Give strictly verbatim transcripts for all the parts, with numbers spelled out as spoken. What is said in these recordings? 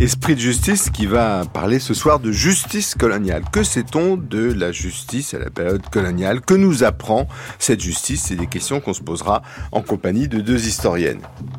Esprit de justice qui va parler ce soir de justice coloniale. Que sait-on de la justice à la période coloniale? Que nous apprend cette justice? C'est des questions qu'on se posera en compagnie de deux historiennes.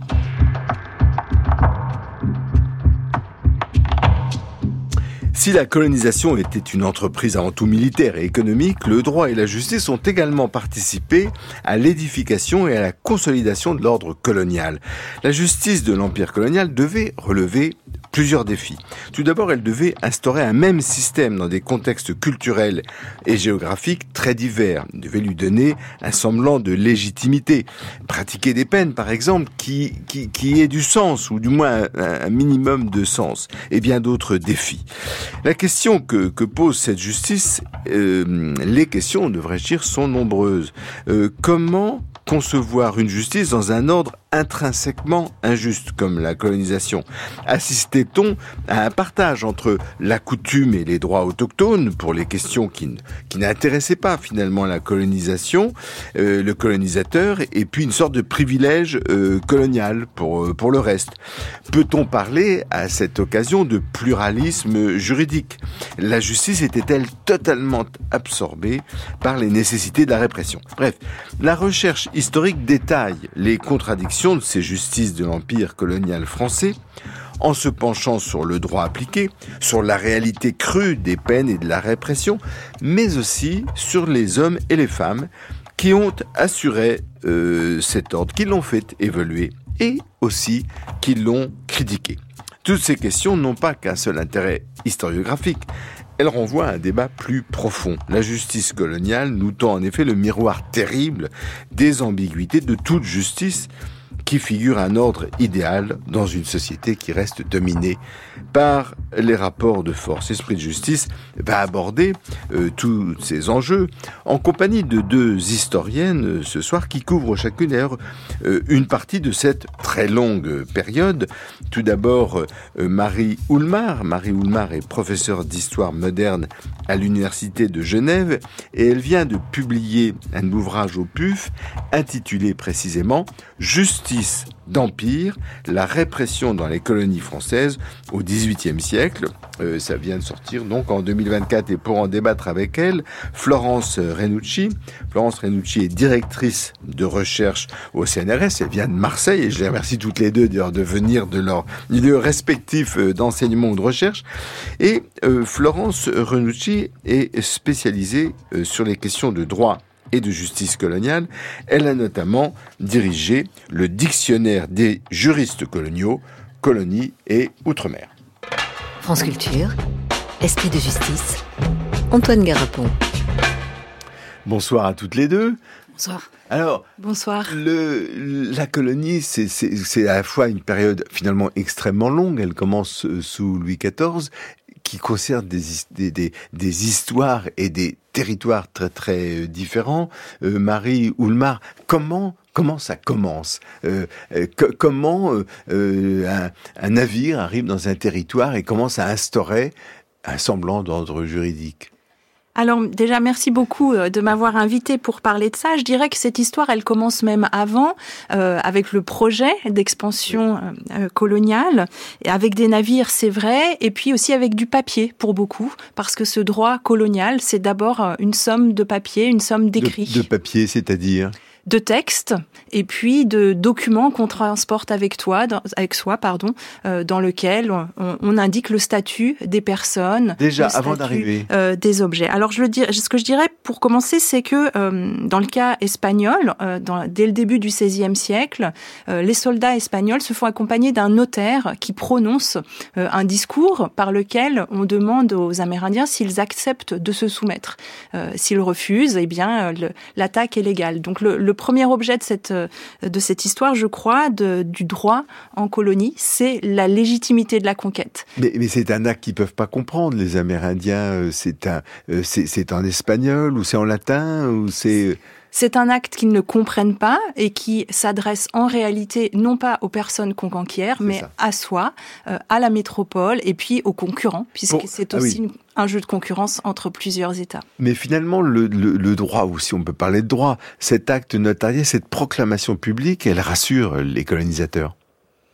Si la colonisation était une entreprise avant tout militaire et économique, le droit et la justice ont également participé à l'édification et à la consolidation de l'ordre colonial. La justice de l'empire colonial devait relever plusieurs défis. Tout d'abord, elle devait instaurer un même système dans des contextes culturels et géographiques très divers. Elle devait lui donner un semblant de légitimité. Pratiquer des peines, par exemple, qui, qui, qui aient du sens, ou du moins un, un minimum de sens, et bien d'autres défis. La question que, que pose cette justice, euh, les questions, devrais-je dire, sont nombreuses. Euh, comment concevoir une justice dans un ordre intrinsèquement injuste, comme la colonisation? Assistait-on à un partage entre la coutume et les droits autochtones pour les questions qui, qui n'intéressaient pas finalement la colonisation, euh, le colonisateur, et puis une sorte de privilège euh, colonial pour, euh, pour le reste? Peut-on parler à cette occasion de pluralisme juridique? La justice était-elle totalement absorbée par les nécessités de la répression? Bref, la recherche historique détaille les contradictions de ces justices de l'empire colonial français en se penchant sur le droit appliqué, sur la réalité crue des peines et de la répression, mais aussi sur les hommes et les femmes qui ont assuré euh, cet ordre, qui l'ont fait évoluer et aussi qui l'ont critiqué. Toutes ces questions n'ont pas qu'un seul intérêt historiographique. Elle renvoie à un débat plus profond. La justice coloniale nous tend en effet le miroir terrible des ambiguïtés de toute justice qui figure un ordre idéal dans une société qui reste dominée par les rapports de force. Esprit de justice va aborder euh, tous ces enjeux en compagnie de deux historiennes euh, ce soir qui couvrent chacune d'ailleurs euh, une partie de cette très longue période. Tout d'abord, euh, Marie Oulmar. Marie Oulmar est professeure d'histoire moderne à l'Université de Genève et elle vient de publier un ouvrage au P U F intitulé précisément « Justice d'empire, la répression dans les colonies françaises au dix-huitième siècle ». Euh, ça vient de sortir donc en deux mille vingt-quatre et pour en débattre avec elle, Florence Renucci. Florence Renucci est directrice de recherche au C N R S. Elle vient de Marseille et je les remercie toutes les deux d'ailleurs de venir de leur milieu respectif d'enseignement ou de recherche. Et euh, Florence Renucci est spécialisée euh, sur les questions de droit et de justice coloniale. Elle a notamment dirigé le dictionnaire des juristes coloniaux, colonies et outre-mer. France Culture, Esprit de justice, Antoine Garapon. Bonsoir à toutes les deux. Bonsoir. Alors, Bonsoir. Le, la colonie, c'est, c'est, c'est à la fois une période finalement extrêmement longue. Elle commence sous Louis quatorze, qui concerne des, des, des, des histoires et des territoires très très différents. Euh, Marie Oulmar, comment comment ça commence euh, euh, que, Comment euh, euh, un, un navire arrive dans un territoire et commence à instaurer un semblant d'ordre juridique? Alors déjà, merci beaucoup de m'avoir invité pour parler de ça. Je dirais que cette histoire, elle commence même avant, euh, avec le projet d'expansion euh, coloniale, et avec des navires, c'est vrai, et puis aussi avec du papier pour beaucoup, parce que ce droit colonial, c'est d'abord une somme de papier, une somme d'écrits. De, de papier, c'est-à-dire ? De textes et puis de documents qu'on transporte avec toi, dans, avec soi, pardon, euh, dans lequel on, on indique le statut des personnes. Déjà, le statut, avant d'arriver. Euh, des objets. Alors, je le dis, ce que je dirais pour commencer, c'est que euh, dans le cas espagnol, euh, dans, dès le début du seizième siècle, euh, les soldats espagnols se font accompagner d'un notaire qui prononce euh, un discours par lequel on demande aux Amérindiens s'ils acceptent de se soumettre. Euh, s'ils refusent, eh bien, le, l'attaque est légale. Donc, le, le Le premier objet de cette, de cette histoire, je crois, de, du droit en colonie, c'est la légitimité de la conquête. Mais, mais c'est un acte qu'ils ne peuvent pas comprendre, les Amérindiens. C'est, un, c'est, c'est en espagnol ou c'est en latin ou c'est... C'est un acte qu'ils ne comprennent pas et qui s'adresse en réalité non pas aux personnes conquérées, mais ça. à soi, euh, à la métropole et puis aux concurrents, puisque Pour... c'est aussi ah oui. une, un jeu de concurrence entre plusieurs États. Mais finalement, le, le, le droit, ou si on peut parler de droit, cet acte notarié, cette proclamation publique, elle rassure les colonisateurs.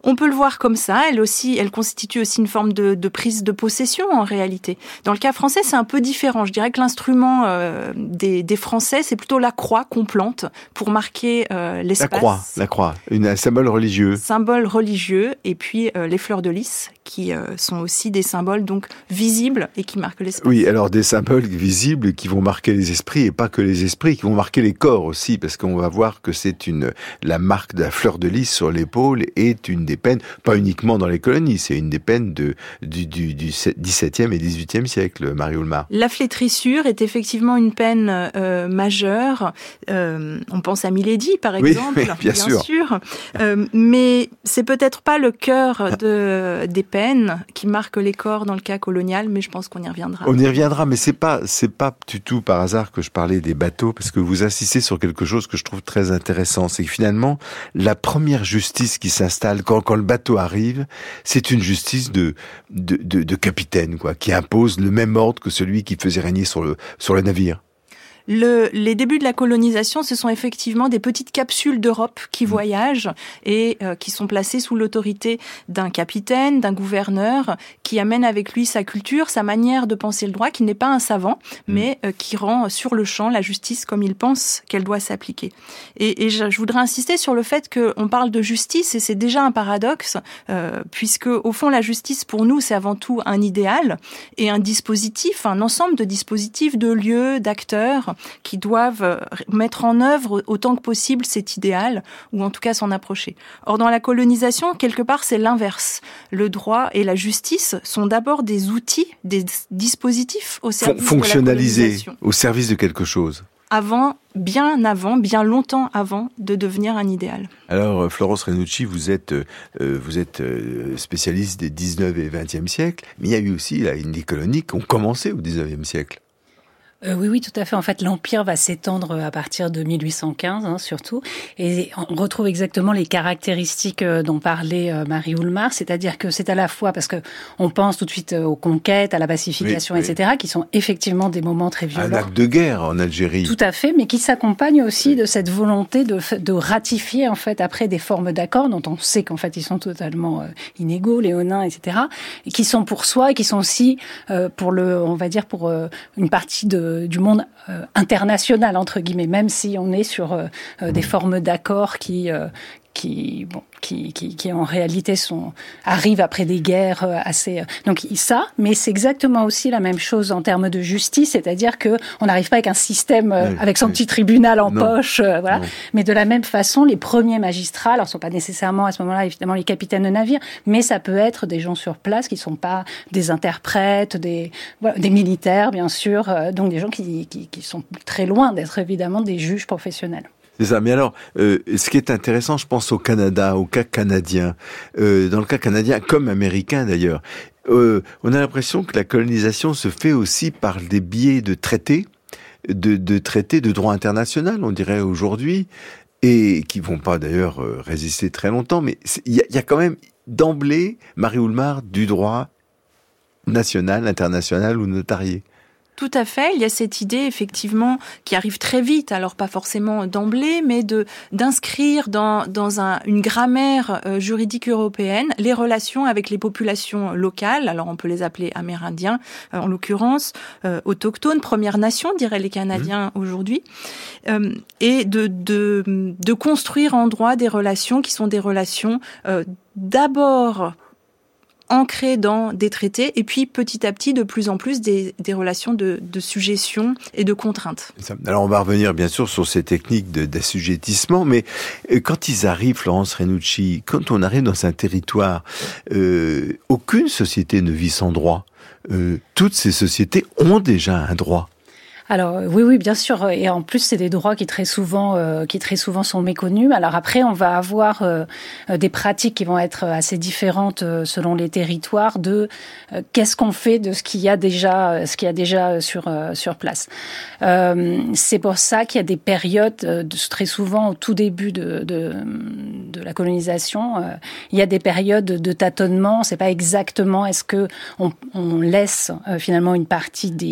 On peut le voir comme ça. Elle aussi, elle constitue aussi une forme de, de prise de possession en réalité. Dans le cas français, c'est un peu différent. Je dirais que l'instrument euh, des, des Français, c'est plutôt la croix qu'on plante pour marquer euh, l'espace. La croix, la croix, une, un symbole religieux. Symbole religieux, et puis euh, les fleurs de lys, qui euh, sont aussi des symboles donc visibles et qui marquent l'espace. Oui, alors des symboles visibles qui vont marquer les esprits, et pas que les esprits, qui vont marquer les corps aussi, parce qu'on va voir que c'est une la marque de la fleur de lys sur l'épaule est une des peines, pas uniquement dans les colonies, c'est une des peines de, du, du, du dix-septième et dix-huitième siècle, Marie-Oulmare. La flétrissure est effectivement une peine euh, majeure. Euh, on pense à Milady, par exemple, oui, oui, bien, bien sûr. sûr. Euh, mais c'est peut-être pas le cœur de, des peines qui marquent les corps dans le cas colonial, mais je pense qu'on y reviendra. On y reviendra, mais c'est pas, c'est pas du tout par hasard que je parlais des bateaux, parce que vous insistez sur quelque chose que je trouve très intéressant, c'est que finalement, la première justice qui s'installe quand, quand le bateau arrive, c'est une justice de, de, de, de capitaine, quoi, qui impose le même ordre que celui qui faisait régner sur le, sur le navire. Le, les débuts de la colonisation, ce sont effectivement des petites capsules d'Europe qui mmh. voyagent et euh, qui sont placées sous l'autorité d'un capitaine, d'un gouverneur, qui amène avec lui sa culture, sa manière de penser le droit, qui n'est pas un savant, mmh. mais euh, qui rend sur le champ la justice comme il pense qu'elle doit s'appliquer. Et, et je, je voudrais insister sur le fait qu'on parle de justice, et c'est déjà un paradoxe, euh, puisque au fond la justice pour nous c'est avant tout un idéal et un dispositif, un ensemble de dispositifs, de lieux, d'acteurs, qui doivent mettre en œuvre autant que possible cet idéal, ou en tout cas s'en approcher. Or, dans la colonisation, quelque part, c'est l'inverse. Le droit et la justice sont d'abord des outils, des dispositifs au service fonctionnalisés, de la colonisation. Au service de quelque chose. Avant, bien avant, bien longtemps avant de devenir un idéal. Alors, Florence Renucci, vous êtes, euh, vous êtes spécialiste des dix-neuvième et vingtième siècles, mais il y a eu aussi là, des colonies qui ont commencé au dix-neuvième siècle. Euh, oui, oui, tout à fait. En fait, l'Empire va s'étendre à partir de mille huit cent quinze, hein, surtout. Et on retrouve exactement les caractéristiques dont parlait euh, Marie-Oulmare, c'est-à-dire que c'est à la fois, parce que on pense tout de suite aux conquêtes, à la pacification, oui, et cetera, oui. qui sont effectivement des moments très violents. Un acte de guerre en Algérie. Tout à fait, mais qui s'accompagnent aussi de cette volonté de, de ratifier, en fait, après des formes d'accords dont on sait qu'en fait, ils sont totalement euh, inégaux, léonins, et cetera, et qui sont pour soi et qui sont aussi euh, pour le, on va dire, pour euh, une partie de du monde euh, international, entre guillemets, même si on est sur euh, euh, des formes d'accords qui, euh, qui, bon, qui, qui, qui en réalité sont, arrivent après des guerres euh, assez... Euh, donc ça, mais c'est exactement aussi la même chose en termes de justice, c'est-à-dire que on n'arrive pas avec un système euh, oui, avec son oui. petit tribunal en non. poche, euh, voilà. Non. Mais de la même façon, les premiers magistrats, alors ce ne sont pas nécessairement à ce moment-là évidemment les capitaines de navire, mais ça peut être des gens sur place qui ne sont pas des interprètes, des, voilà, des militaires bien sûr, euh, donc des gens qui, qui, qui sont très loin d'être évidemment des juges professionnels. C'est ça. Mais alors, euh, ce qui est intéressant, je pense au Canada, au cas canadien. Euh, dans le cas canadien, comme américain d'ailleurs, euh, on a l'impression que la colonisation se fait aussi par des biais de traités, de, de traités de droit international, on dirait aujourd'hui, et qui vont pas d'ailleurs euh, résister très longtemps. Mais il y, y a quand même d'emblée, Marie-Oulmare, du droit national, international ou notarié. Tout à fait. Il y a cette idée, effectivement, qui arrive très vite, alors pas forcément d'emblée, mais de d'inscrire dans, dans un, une grammaire euh, juridique européenne les relations avec les populations locales. Alors, on peut les appeler amérindiens, euh, en l'occurrence, euh, autochtones, Premières Nations, diraient les Canadiens mmh. aujourd'hui, euh, et de, de, de construire en droit des relations qui sont des relations euh, d'abord ancrées dans des traités, et puis petit à petit, de plus en plus, des, des relations de, de sujétion et de contrainte. Alors on va revenir bien sûr sur ces techniques de, d'assujettissement, mais quand ils arrivent, Florence Renucci, quand on arrive dans un territoire, euh, aucune société ne vit sans droit. Euh, toutes ces sociétés ont déjà un droit. Alors oui, oui, bien sûr. Et en plus, c'est des droits qui très souvent, euh, qui très souvent sont méconnus. Alors après, on va avoir euh, des pratiques qui vont être assez différentes euh, selon les territoires. De euh, qu'est-ce qu'on fait de ce qu'il y a déjà, ce qu'il y a déjà sur euh, sur place. Euh, c'est pour ça qu'il y a des périodes, euh, très souvent au tout début de de, de la colonisation, euh, il y a des périodes de tâtonnement. On ne sait pas exactement est-ce que on, on laisse euh, finalement une partie des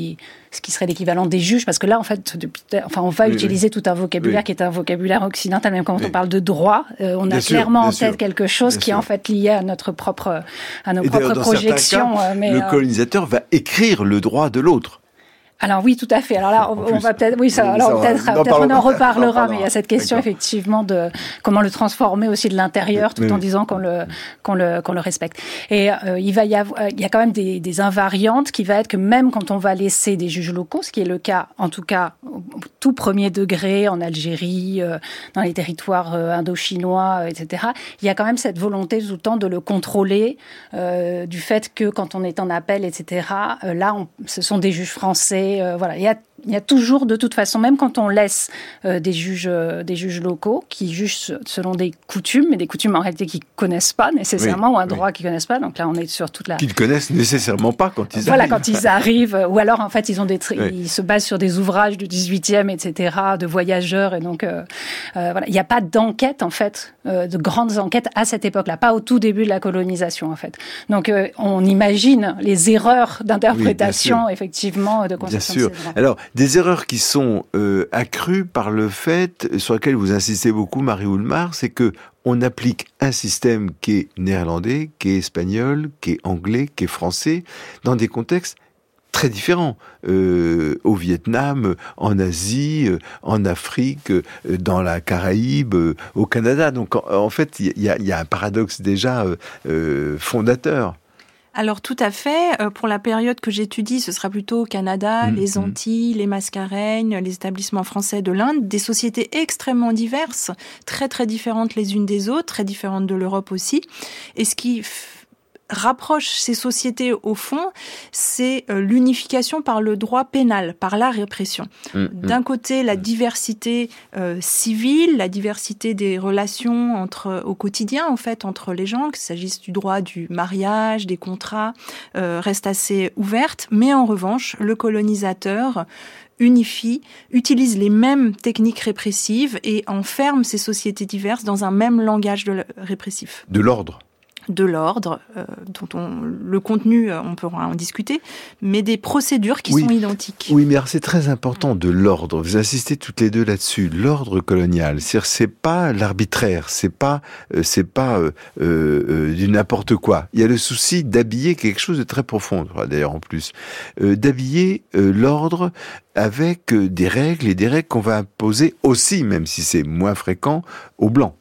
ce qui serait l'équivalent des juges, parce que là, en fait, depuis, enfin, on va oui, utiliser oui. tout un vocabulaire oui. qui est un vocabulaire occidental, même quand oui. on parle de droit, euh, on bien a sûr, clairement en tête sûr. quelque chose bien qui sûr. est en fait lié à notre propre, à nos et propres projections. Cas, euh, mais, le colonisateur euh, va écrire le droit de l'autre. Alors oui, tout à fait. Alors là, on, on va peut-être, oui, ça, alors peut-être, peut-être on en reparlera, mais il y a cette question D'accord. effectivement de comment le transformer aussi de l'intérieur, tout oui. en disant qu'on le qu'on le qu'on le respecte. Et euh, il va y avoir, il y a quand même des, des invariantes qui va être que même quand on va laisser des juges locaux, ce qui est le cas, en tout cas, au tout premier degré en Algérie, euh, dans les territoires euh, indo-chinois, euh, et cetera. Il y a quand même cette volonté tout le temps de le contrôler, euh, du fait que quand on est en appel, et cetera. Euh, là, on, ce sont des juges français. Euh, voilà, il y a, il y a toujours, de toute façon, même quand on laisse euh, des juges, euh, des juges locaux qui jugent selon des coutumes, mais des coutumes en réalité qu'ils connaissent pas nécessairement, oui, ou un droit oui. qu'ils connaissent pas. Donc là, on est sur toute la. Qu'ils connaissent nécessairement pas quand ils voilà, arrivent. Voilà, quand ils arrivent, ou alors en fait, ils ont des, tri... oui. ils se basent sur des ouvrages du dix-huitième, et cetera, de voyageurs, et donc euh, euh, voilà, il n'y a pas d'enquête en fait, euh, de grandes enquêtes à cette époque-là, pas au tout début de la colonisation en fait. Donc euh, on imagine les erreurs d'interprétation, oui, effectivement, de Bien sûr. Alors, des erreurs qui sont euh, accrues par le fait, sur lequel vous insistez beaucoup, Marie Oulmar, c'est que on applique un système qui est néerlandais, qui est espagnol, qui est anglais, qui est français, dans des contextes très différents. Euh, au Vietnam, en Asie, euh, en Afrique, euh, dans la Caraïbe, euh, au Canada. Donc, en, en fait, il y, y, y a un paradoxe déjà euh, euh, fondateur. Alors tout à fait. Pour la période que j'étudie, ce sera plutôt au Canada, mmh, les Antilles, mmh. les Mascareignes, les établissements français de l'Inde, des sociétés extrêmement diverses, très très différentes les unes des autres, très différentes de l'Europe aussi. Et ce qui f- rapproche ces sociétés au fond, c'est l'unification par le droit pénal, par la répression. Mmh, D'un côté, la diversité euh, civile, la diversité des relations entre au quotidien en fait entre les gens, qu'il s'agisse du droit du mariage, des contrats, euh, reste assez ouverte. Mais en revanche, le colonisateur unifie, utilise les mêmes techniques répressives et enferme ces sociétés diverses dans un même langage de répressif. De l'ordre. de l'ordre, euh, dont on, le contenu, on pourra en discuter, mais des procédures qui oui. sont identiques. Oui, mais alors c'est très important de l'ordre. Vous insistez toutes les deux là-dessus. L'ordre colonial, c'est-à-dire c'est pas l'arbitraire, c'est pas euh, c'est pas euh, euh, du n'importe quoi. Il y a le souci d'habiller quelque chose de très profond, d'ailleurs en plus, euh, d'habiller euh, l'ordre avec euh, des règles et des règles qu'on va imposer aussi, même si c'est moins fréquent, aux Blancs.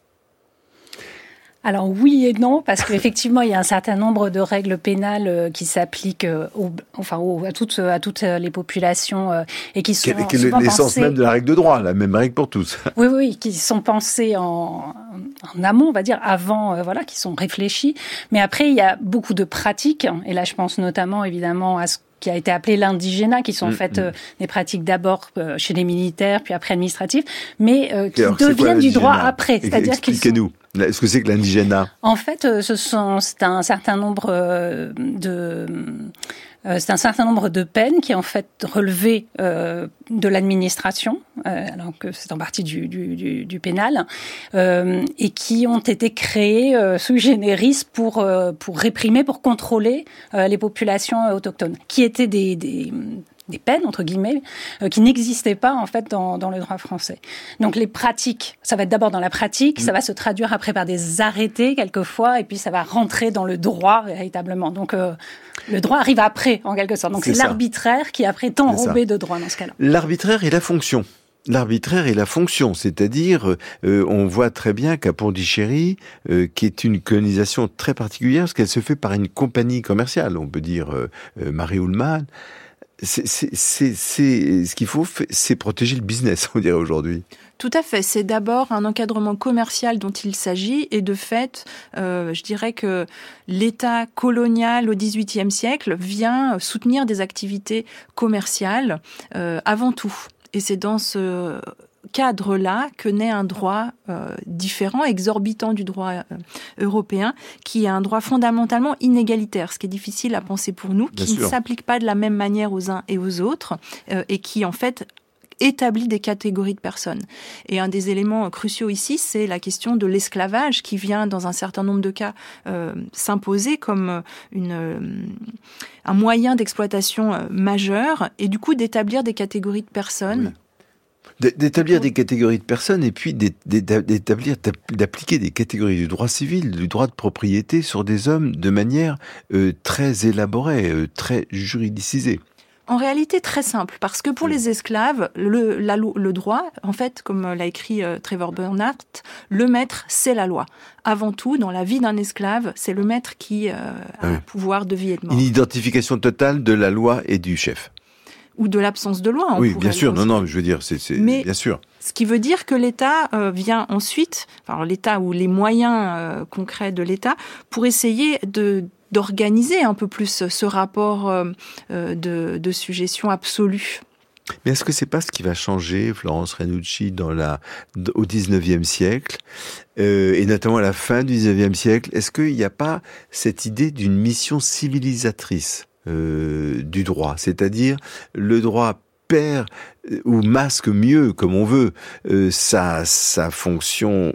Alors oui et non, parce qu'effectivement, il y a un certain nombre de règles pénales qui s'appliquent au, enfin, au, à, toutes, à toutes les populations euh, et qui sont Quelle est l'essence pensées... même de la règle de droit, la même règle pour tous. Oui, oui, qui sont pensées en, en amont, on va dire, avant, euh, voilà, qui sont réfléchies. Mais après, il y a beaucoup de pratiques, et là, je pense notamment, évidemment, à ce qui a été appelé l'indigénat, qui sont en mmh, fait mmh. euh, des pratiques d'abord euh, chez les militaires, puis après administratives, mais euh, qui alors, deviennent du droit après. C'est-à-dire Expliquez-nous. Sont... Est-ce que c'est que l'indigénat ? En fait, euh, ce sont, c'est un certain nombre euh, de... Euh, c'est un certain nombre de peines qui, en fait, relevaient euh, de l'administration, euh, alors que c'est en partie du, du, du, du pénal, euh, et qui ont été créées euh, sui generis pour, euh, pour réprimer, pour contrôler euh, les populations autochtones, qui étaient des... des des peines, entre guillemets, euh, qui n'existaient pas, en fait, dans, dans le droit français. Donc, les pratiques, ça va être d'abord dans la pratique, mmh. ça va se traduire après par des arrêtés, quelquefois, et puis ça va rentrer dans le droit, véritablement. Donc, euh, le droit arrive après, en quelque sorte. Donc, c'est, c'est l'arbitraire qui, après, est enrobé de droit, dans ce cas-là. L'arbitraire et la fonction. L'arbitraire et la fonction, c'est-à-dire, euh, on voit très bien qu'à Pondichéry, euh, qui est une colonisation très particulière, parce qu'elle se fait par une compagnie commerciale, on peut dire euh, euh, Marie Oulmar, C'est, c'est, c'est, c'est, ce qu'il faut, c'est protéger le business, on dirait aujourd'hui. Tout à fait. C'est d'abord un encadrement commercial dont il s'agit. Et de fait, euh, je dirais que l'État colonial au dix-huitième siècle vient soutenir des activités commerciales euh, avant tout. Et c'est dans ce cadre-là que naît un droit euh, différent, exorbitant du droit euh, européen, qui est un droit fondamentalement inégalitaire, ce qui est difficile à penser pour nous, Bien qui sûr. ne s'applique pas de la même manière aux uns et aux autres, euh, et qui en fait établit des catégories de personnes. Et un des éléments cruciaux ici, c'est la question de l'esclavage qui vient, dans un certain nombre de cas, euh, s'imposer comme une, euh, un moyen d'exploitation euh, majeur, et du coup d'établir des catégories de personnes. Oui. D'établir des catégories de personnes et puis d'établir, d'appliquer des catégories du droit civil, du droit de propriété sur des hommes de manière euh, très élaborée, euh, très juridicisée. En réalité, très simple, parce que pour les esclaves, le, la, le droit, en fait, comme l'a écrit euh, Trevor Bernhardt, le maître, c'est la loi. Avant tout, dans la vie d'un esclave, c'est le maître qui euh, a oui. un pouvoir de vie et de mort. Une identification totale de la loi et du chef. Ou de l'absence de loi. On oui, bien sûr. Non, non, je veux dire, c'est, c'est Mais bien sûr. Ce qui veut dire que l'État euh, vient ensuite, enfin l'État ou les moyens euh, concrets de l'État, pour essayer de d'organiser un peu plus ce rapport euh, de, de sujétion absolue. Mais est-ce que c'est pas ce qui va changer, Florence Ranucci, dans la, au dix-neuvième siècle, euh, et notamment à la fin du dix-neuvième siècle? Est-ce qu'il n'y a pas cette idée d'une mission civilisatrice euh, du droit? C'est-à-dire, le droit perd ou masque mieux, comme on veut, euh, sa, sa fonction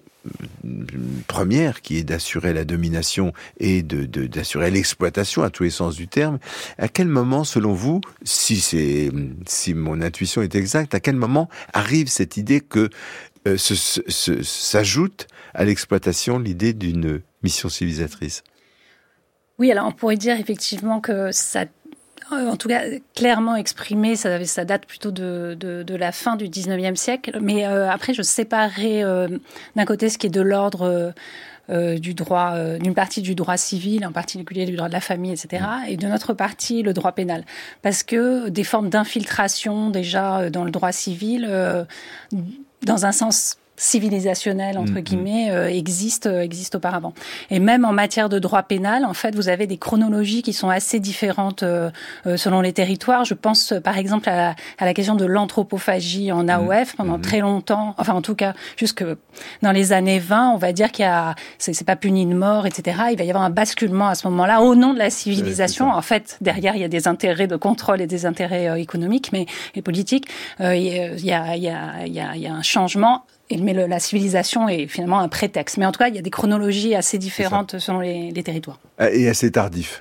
première, qui est d'assurer la domination et de, de, d'assurer l'exploitation à tous les sens du terme. À quel moment, selon vous, si c'est, si mon intuition est exacte, à quel moment arrive cette idée que euh, se, se, se, s'ajoute à l'exploitation l'idée d'une mission civilisatrice? Oui, alors on pourrait dire effectivement que ça, en tout cas clairement exprimé, ça, ça date plutôt de, de, de la fin du dix-neuvième siècle. Mais euh, après, je séparerais euh, d'un côté ce qui est de l'ordre euh, du droit, euh, d'une partie du droit civil, en particulier du droit de la famille, et cetera, et de notre partie le droit pénal, parce que des formes d'infiltration déjà dans le droit civil, euh, dans un sens civilisationnel entre guillemets euh, existe euh, existe auparavant. Et même en matière de droit pénal, en fait, vous avez des chronologies qui sont assez différentes euh, euh, selon les territoires. Je pense euh, par exemple à la, à la question de l'anthropophagie en A O F pendant mmh. très longtemps. Enfin, en tout cas, jusque dans les années vingt, on va dire qu'il y a c'est, c'est pas puni de mort, et cetera. Il va y avoir un basculement à ce moment-là au nom de la civilisation. Ouais, en fait, derrière, il y a des intérêts de contrôle et des intérêts euh, économiques, mais et politiques. Euh, il y a il y a il y a il y a, il y a un changement. Mais le, la civilisation est finalement un prétexte. Mais en tout cas, il y a des chronologies assez différentes selon les, les territoires. Et assez tardif.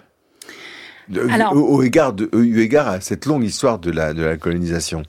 De, Alors, au, au, égard de, au égard à cette longue histoire de la, de la colonisation.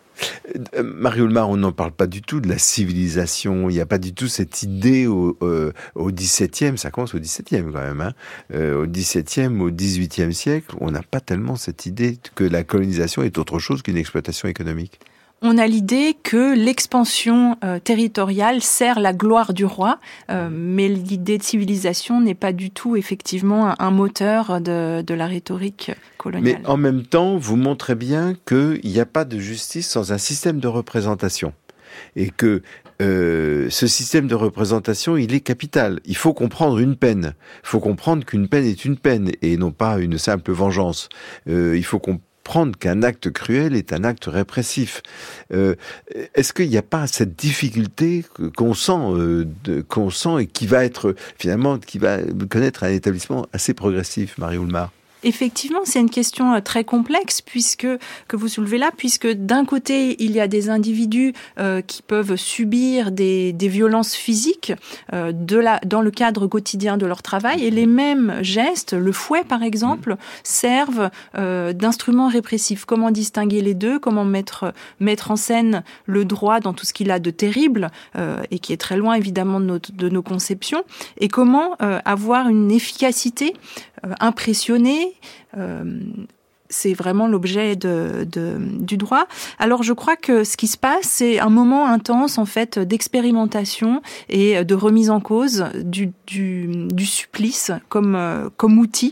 Euh, Marie-Oulmar, on n'en parle pas du tout de la civilisation. Il n'y a pas du tout cette idée au, euh, au dix-septième, ça commence au dix-septième quand même, hein, euh, au dix-septième, au dix-huitième siècle, on n'a pas tellement cette idée que la colonisation est autre chose qu'une exploitation économique. On a l'idée que l'expansion euh, territoriale sert la gloire du roi, euh, mais l'idée de civilisation n'est pas du tout effectivement un, un moteur de, de la rhétorique coloniale. Mais en même temps, vous montrez bien qu'il n'y a pas de justice sans un système de représentation. Et que euh, ce système de représentation, il est capital. Il faut comprendre une peine. Il faut comprendre qu'une peine est une peine et non pas une simple vengeance. Euh, il faut comprendre qu'un acte cruel est un acte répressif. Euh, est-ce qu'il n'y a pas cette difficulté qu'on sent, euh, de, qu'on sent et qui va être finalement, qui va connaître un établissement assez progressif, Marie-Oulmar? Effectivement, c'est une question très complexe puisque que vous soulevez là, puisque d'un côté il y a des individus euh, qui peuvent subir des, des violences physiques euh, de la dans le cadre quotidien de leur travail, et les mêmes gestes, le fouet par exemple, servent euh, d'instruments répressifs. Comment distinguer les deux? Comment mettre mettre en scène le droit dans tout ce qu'il a de terrible euh, et qui est très loin évidemment de nos, de nos conceptions, et comment euh, avoir une efficacité euh, impressionnée. Euh, c'est vraiment l'objet de, de, du droit. Alors je crois que ce qui se passe, c'est un moment intense en fait d'expérimentation et de remise en cause du, du, du supplice comme, euh, comme outil.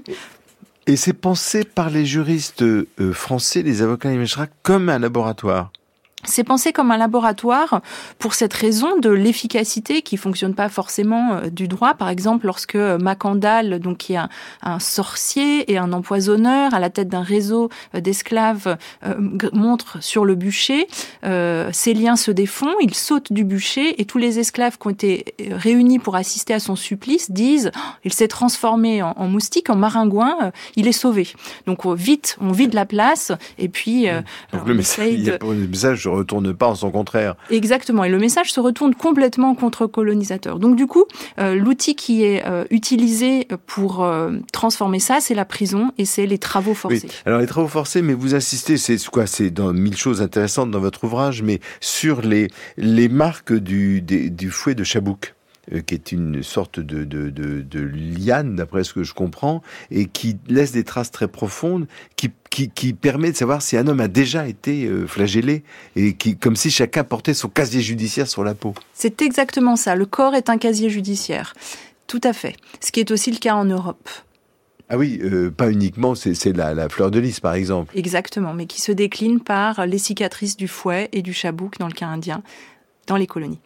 Et c'est pensé par les juristes euh, français, les avocats et les magistrats, comme un laboratoire. C'est pensé comme un laboratoire pour cette raison de l'efficacité qui fonctionne pas forcément euh, du droit. Par exemple, lorsque Macandal, donc qui est un, un sorcier et un empoisonneur à la tête d'un réseau d'esclaves, euh, montre sur le bûcher, euh, ses liens se défont, il saute du bûcher et tous les esclaves qui ont été réunis pour assister à son supplice disent oh, il s'est transformé en, en moustique, en maringouin, euh, il est sauvé. Donc euh, vite, on vide la place et puis euh, donc le message, il y a pour le message retourne pas en son contraire. Exactement, et le message se retourne complètement contre le colonisateur. Donc du coup, euh, l'outil qui est euh, utilisé pour euh, transformer ça, c'est la prison et c'est les travaux forcés. Oui. Alors les travaux forcés, mais vous insistez, c'est quoi? C'est dans mille choses intéressantes dans votre ouvrage, mais sur les les marques du des, du fouet de Chabouk, euh, qui est une sorte de de de, de liane, d'après ce que je comprends, et qui laisse des traces très profondes, qui qui qui permet de savoir si un homme a déjà été euh, flagellé, et qui comme si chacun portait son casier judiciaire sur la peau. C'est exactement ça. Le corps est un casier judiciaire. Tout à fait. Ce qui est aussi le cas en Europe. Ah oui, euh, pas uniquement, c'est, c'est la, la fleur de lys, par exemple. Exactement, mais qui se décline par les cicatrices du fouet et du chabouk dans le cas indien, dans les colonies.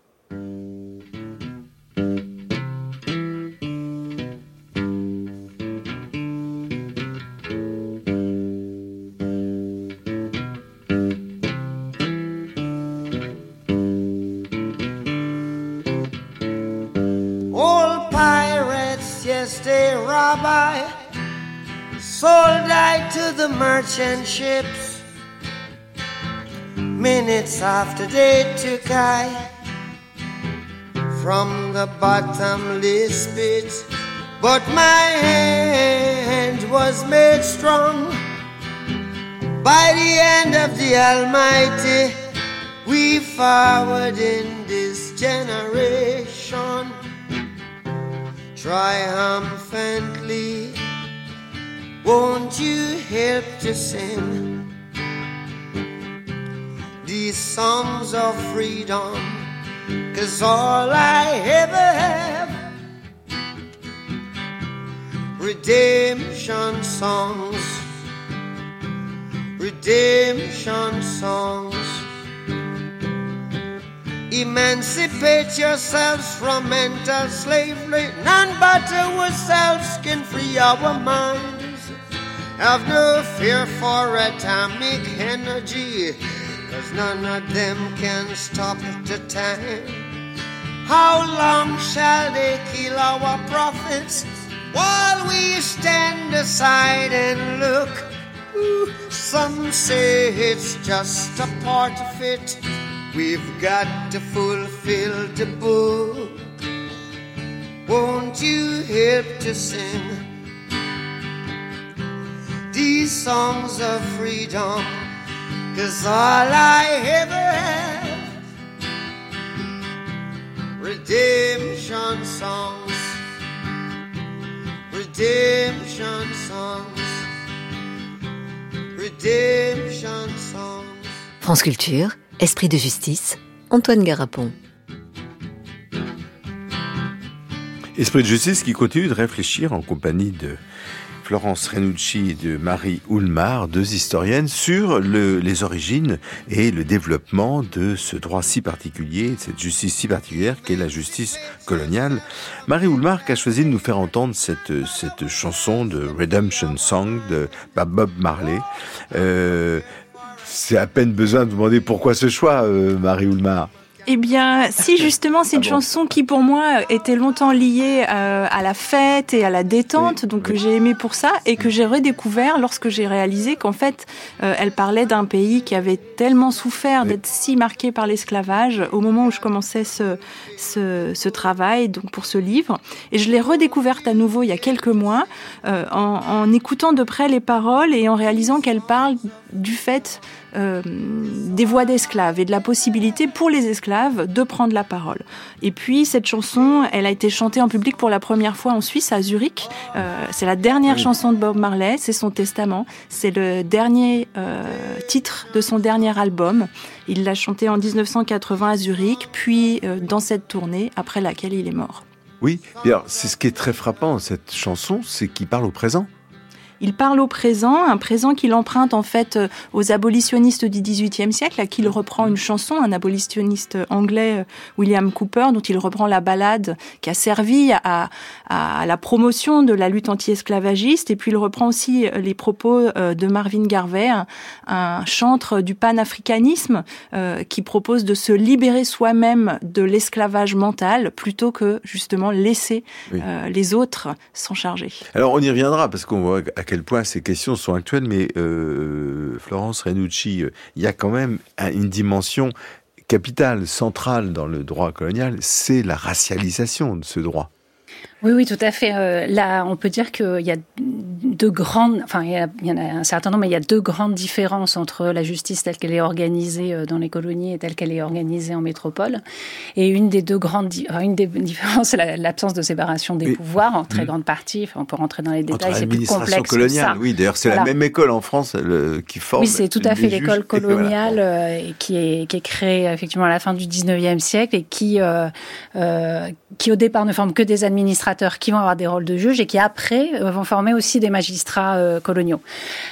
Stay rabbi, sold I to the merchant ships. Minutes after they took I from the bottomless pit, but my hand was made strong by the hand of the Almighty. We forward in this generation triumphantly. Won't you help to sing these songs of freedom? 'Cause all I ever have, redemption songs, redemption songs. Emancipate yourselves from mental slavery. None but ourselves can free our minds. Have no fear for atomic energy, 'cause none of them can stop the time. How long shall they kill our prophets while we stand aside and look? Ooh, some say it's just a part of it. We've got to fulfill the book. Won't you help to sing these songs of freedom? 'Cause all I ever have, redemption songs, redemption songs, redemption songs. France Culture, Esprit de justice, Antoine Garapon. Esprit de justice qui continue de réfléchir en compagnie de Florence Renucci et de Marie Oulmar, deux historiennes, sur le, les origines et le développement de ce droit si particulier, de cette justice si particulière qu'est la justice coloniale. Marie Oulmar a choisi de nous faire entendre cette, cette chanson de Redemption Song de Bob Marley. Euh, C'est à peine besoin de vous demander pourquoi ce choix, euh, Marie Oulmar. Eh bien, si justement, c'est une ah bon. chanson qui pour moi était longtemps liée euh, à la fête et à la détente, oui, donc oui. que j'ai aimé pour ça et que j'ai redécouvert lorsque j'ai réalisé qu'en fait, euh, elle parlait d'un pays qui avait tellement souffert oui. d'être si marqué par l'esclavage au moment où je commençais ce, ce, ce travail, donc pour ce livre. Et je l'ai redécouverte à nouveau il y a quelques mois euh, en, en écoutant de près les paroles et en réalisant qu'elle parle du fait Euh, des voix d'esclaves et de la possibilité pour les esclaves de prendre la parole. Et puis cette chanson, elle a été chantée en public pour la première fois en Suisse, à Zurich. Euh, c'est la dernière oui. chanson de Bob Marley, c'est son testament. C'est le dernier euh, titre de son dernier album. Il l'a chanté en dix-neuf cent quatre-vingts à Zurich, puis euh, dans cette tournée après laquelle il est mort. Oui, et alors, c'est ce qui est très frappant dans cette chanson, c'est qu'il parle au présent. Il parle au présent, un présent qu'il emprunte en fait aux abolitionnistes du dix-huitième siècle, à qui il reprend une chanson, un abolitionniste anglais, William Cooper, dont il reprend la ballade qui a servi à, à la promotion de la lutte anti-esclavagiste, et puis il reprend aussi les propos de Marvin Garvey, un, un chantre du panafricanisme euh, qui propose de se libérer soi-même de l'esclavage mental plutôt que justement laisser oui. euh, les autres s'en charger. Alors on y reviendra parce qu'on voit à quel point ces questions sont actuelles, mais euh, Florence Renucci, il y a quand même une dimension capitale, centrale dans le droit colonial, c'est la racialisation de ce droit. Oui, oui, tout à fait. Euh, là, on peut dire qu'il y a deux grandes, enfin, il y, a, il y en a un certain nombre, mais il y a deux grandes différences entre la justice telle qu'elle est organisée dans les colonies et telle qu'elle est organisée en métropole. Et une des deux grandes, enfin, une des différences, c'est la, l'absence de séparation des et, pouvoirs en très mmh. grande partie. Enfin, on peut rentrer dans les détails, c'est plus complexe coloniale, que ça. Oui, d'ailleurs, c'est voilà. la même école en France le, qui forme. Oui, c'est tout à fait l'école juges, coloniale voilà. euh, qui est qui est créée effectivement à la fin du dix-neuvième siècle et qui euh, euh, qui au départ ne forme que des administrateurs qui vont avoir des rôles de juges et qui après euh, vont former aussi des magistrats euh, coloniaux.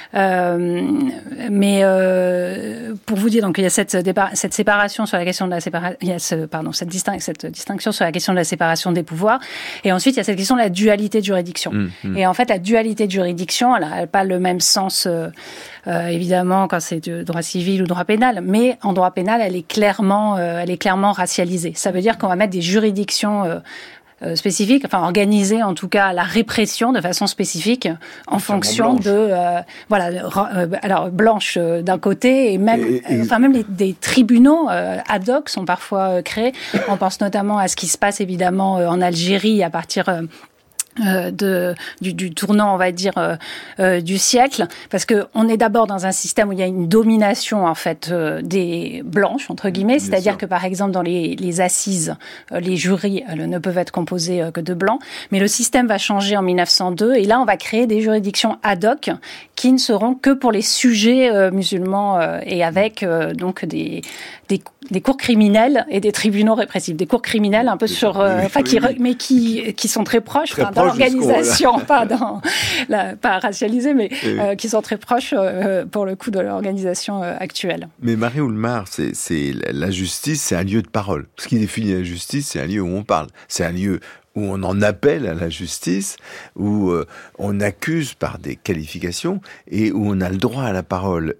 Euh, mais euh, pour vous dire, donc il y a cette, dépa- cette séparation sur la question de la séparation, il y a ce, pardon, cette, distinc- cette distinction sur la question de la séparation des pouvoirs. Et ensuite il y a cette question de la dualité de juridiction. Mmh, mmh. Et en fait la dualité de juridiction, elle n'a pas le même sens euh, euh, évidemment quand c'est du droit civil ou droit pénal, mais en droit pénal elle est clairement, euh, elle est clairement racialisée. Ça veut dire qu'on va mettre des juridictions euh, Euh, spécifique, enfin organiser en tout cas la répression de façon spécifique en fonction blanche. de euh, voilà euh, alors blanche euh, d'un côté et même et, et... Euh, enfin même les, des tribunaux euh, ad hoc sont parfois euh, créés. On pense notamment à ce qui se passe évidemment euh, en Algérie à partir euh, Euh, de, du, du tournant, on va dire, euh, euh, du siècle, parce que on est d'abord dans un système où il y a une domination en fait euh, des blanches entre guillemets, Bien c'est-à-dire sûr. que par exemple dans les, les assises, euh, les jurys euh, ne peuvent être composés euh, que de blancs, mais le système va changer en mille neuf cent deux et là on va créer des juridictions ad hoc qui ne seront que pour les sujets euh, musulmans euh, et avec euh, donc des, des des cours criminels et des tribunaux répressifs, des cours criminels un peu sur, euh, enfin oui, oui. qui, mais qui qui sont très proches, très dans l'organisation, pas dans la, pas racialisés, mais oui. euh, qui sont très proches euh, pour le coup de l'organisation euh, actuelle. Mais Marie Oulmar, c'est, c'est la justice, c'est un lieu de parole. Ce qui définit la justice, c'est un lieu où on parle, c'est un lieu où on en appelle à la justice, où euh, on accuse par des qualifications et où on a le droit à la parole.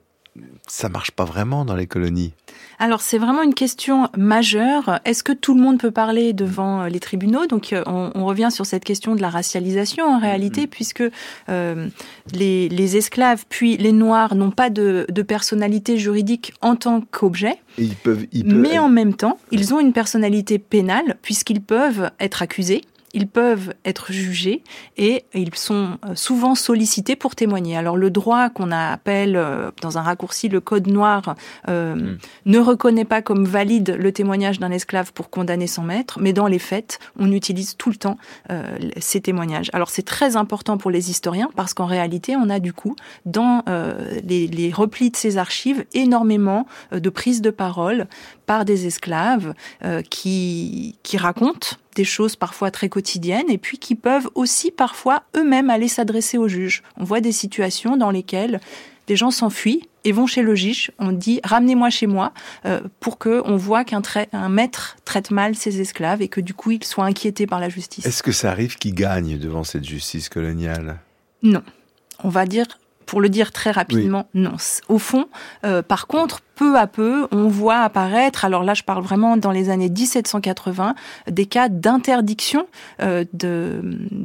Ça marche pas vraiment dans les colonies. Alors, c'est vraiment une question majeure. Est-ce que tout le monde peut parler devant les tribunaux ? Donc, on, on revient sur cette question de la racialisation, en réalité, mmh. puisque euh, les, les esclaves, puis les Noirs, n'ont pas de, de personnalité juridique en tant qu'objet. Et ils peuvent, ils peuvent... Mais en même temps, ils ont une personnalité pénale, puisqu'ils peuvent être accusés. Ils peuvent être jugés et ils sont souvent sollicités pour témoigner. Alors le droit qu'on appelle euh, dans un raccourci le code noir euh, mmh. ne reconnaît pas comme valide le témoignage d'un esclave pour condamner son maître, mais dans les faits, on utilise tout le temps euh, ces témoignages. Alors c'est très important pour les historiens parce qu'en réalité, on a du coup dans euh, les, les replis de ces archives énormément euh, de prises de parole par des esclaves euh, qui, qui racontent des choses parfois très quotidiennes et puis qui peuvent aussi parfois eux-mêmes aller s'adresser au juge. On voit des situations dans lesquelles des gens s'enfuient et vont chez le juge. On dit « ramenez-moi chez moi euh, » pour qu'on voit qu'un trai- un maître traite mal ses esclaves et que du coup, ils soient inquiétés par la justice. Est-ce que ça arrive qu'ils gagnent devant cette justice coloniale ? Non. On va dire... Pour le dire très rapidement, oui. non. Au fond, euh, par contre, peu à peu, on voit apparaître, alors là je parle vraiment dans les années dix-sept cent quatre-vingts, des cas d'interdiction euh, de,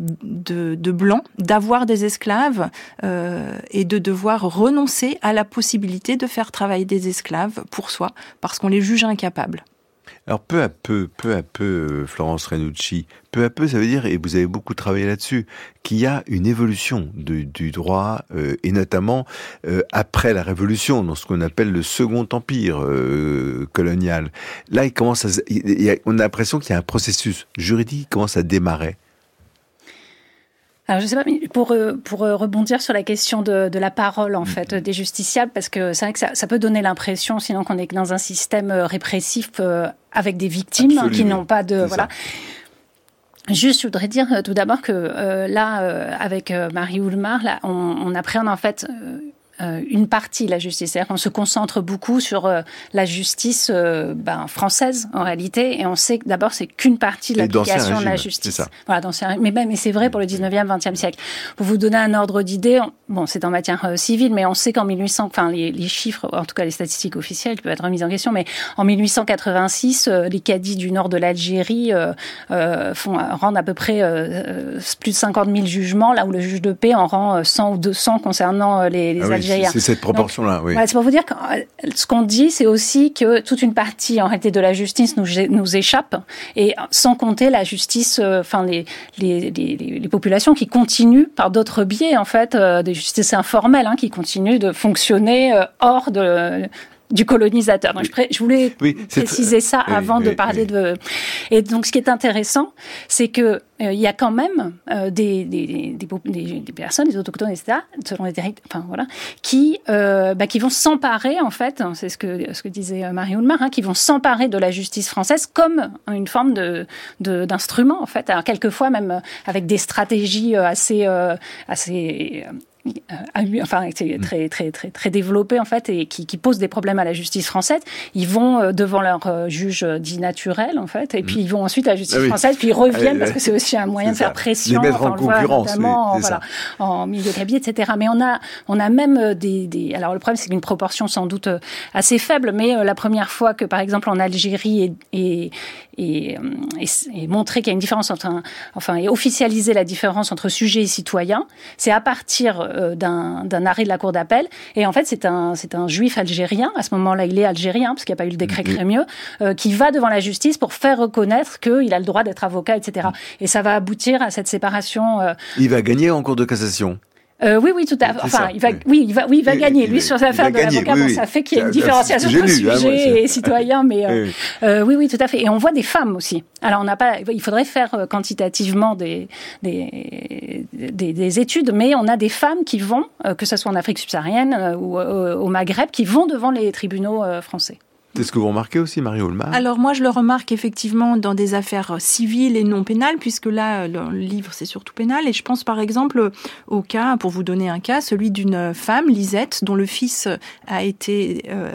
de, de blancs d'avoir des esclaves euh, et de devoir renoncer à la possibilité de faire travailler des esclaves pour soi, parce qu'on les juge incapables. Alors peu à peu, peu à peu, Florence Renucci, peu à peu, ça veut dire, et vous avez beaucoup travaillé là-dessus, qu'il y a une évolution du, du droit, euh, et notamment euh, après la Révolution, dans ce qu'on appelle le Second Empire euh, colonial. Là, il commence à, il y a, on a l'impression qu'il y a un processus juridique qui commence à démarrer. Alors je sais pas, mais pour pour rebondir sur la question de, de la parole en fait des justiciables, parce que c'est vrai que ça, ça peut donner l'impression, sinon qu'on est dans un système répressif euh, avec des victimes Absolument. qui n'ont pas de c'est voilà. Ça. Juste, je voudrais dire tout d'abord que euh, là, euh, avec euh, Marie Oulmar, là, on, on appréhende en fait. Euh, euh, une partie de la justice. C'est-à-dire qu'on se concentre beaucoup sur euh, la justice euh, ben, française, en réalité, et on sait que d'abord, c'est qu'une partie de l'application de la justice. C'est ça. Voilà, d'ancien, mais même, et c'est vrai pour le dix-neuvième, vingtième siècle. Pour vous donner un ordre d'idée, on, bon, c'est en matière euh, civile, mais on sait qu'en mille huit cents, enfin, les, les chiffres, en tout cas les statistiques officielles, qui peuvent être remises en question, mais en mille huit cent quatre-vingt-six, euh, les cadis du nord de l'Algérie euh, euh, font, rendent à peu près euh, plus de cinquante mille jugements, là où le juge de paix en rend cent ou deux cents concernant les, les ah oui, Algériens. C'est cette proportion-là, Donc, oui. Voilà, c'est pour vous dire que ce qu'on dit, c'est aussi que toute une partie, en réalité, de la justice nous, nous échappe, et sans compter la justice, euh, enfin, les, les, les, les populations qui continuent, par d'autres biais, en fait, euh, des justices informelles, hein, qui continuent de fonctionner euh, hors de... du colonisateur. Donc, je, pré- je voulais oui, préciser tr- ça oui, avant oui, de parler oui. de... Et donc, ce qui est intéressant, c'est que il euh, y a quand même euh, des, des, des, des, des personnes, des autochtones, et cetera, selon les territoires, enfin voilà, qui, euh, bah, qui vont s'emparer, en fait, c'est ce que, ce que disait Marie Oulmar, hein, qui vont s'emparer de la justice française comme une forme de, de, d'instrument, en fait. Alors, quelquefois, même avec des stratégies assez, euh, assez euh, enfin très très très très très développés en fait et qui, qui posent des problèmes à la justice française. Ils vont euh, devant leur euh, juge dit naturel en fait, et puis ils vont ensuite à la justice ah oui. française, puis ils reviennent euh, parce que c'est aussi un moyen de faire pression, les mettre enfin, en concurrence, notamment oui, voilà, en milieu cabinet, et cetera. Mais on a on a même des, des alors le problème c'est qu'une proportion sans doute assez faible, mais euh, la première fois que par exemple en Algérie et et, et, et montrer qu'il y a une différence entre un, enfin et officialiser la différence entre sujet et citoyen, c'est à partir euh, d'un, d'un arrêt de la cour d'appel. Et en fait, c'est un, c'est un juif algérien, à ce moment-là, il est algérien, parce qu'il n'y a pas eu le décret Crémieux, euh, qui va devant la justice pour faire reconnaître qu'il a le droit d'être avocat, et cetera. Et ça va aboutir à cette séparation. Euh... Il va gagner en cour de cassation. Euh, oui, oui, tout à fait. Enfin, il va, oui, il va, oui, il va il, gagner. Lui, il, sur l'affaire de l'avocat, oui, bon, ça fait qu'il y a une différenciation entre sujet ah, ouais, et citoyen, mais euh, oui. Euh, oui, oui, tout à fait. Et on voit des femmes aussi. Alors, on n'a pas, il faudrait faire quantitativement des, des, des, des études, mais on a des femmes qui vont, que ce soit en Afrique subsaharienne euh, ou euh, au Maghreb, qui vont devant les tribunaux euh, français. C'est ce que vous remarquez aussi, Marie Oulmar ? Alors moi, je le remarque effectivement dans des affaires civiles et non pénales, puisque là, le livre, c'est surtout pénal. Et je pense par exemple au cas, pour vous donner un cas, celui d'une femme, Lisette, dont le fils a été euh,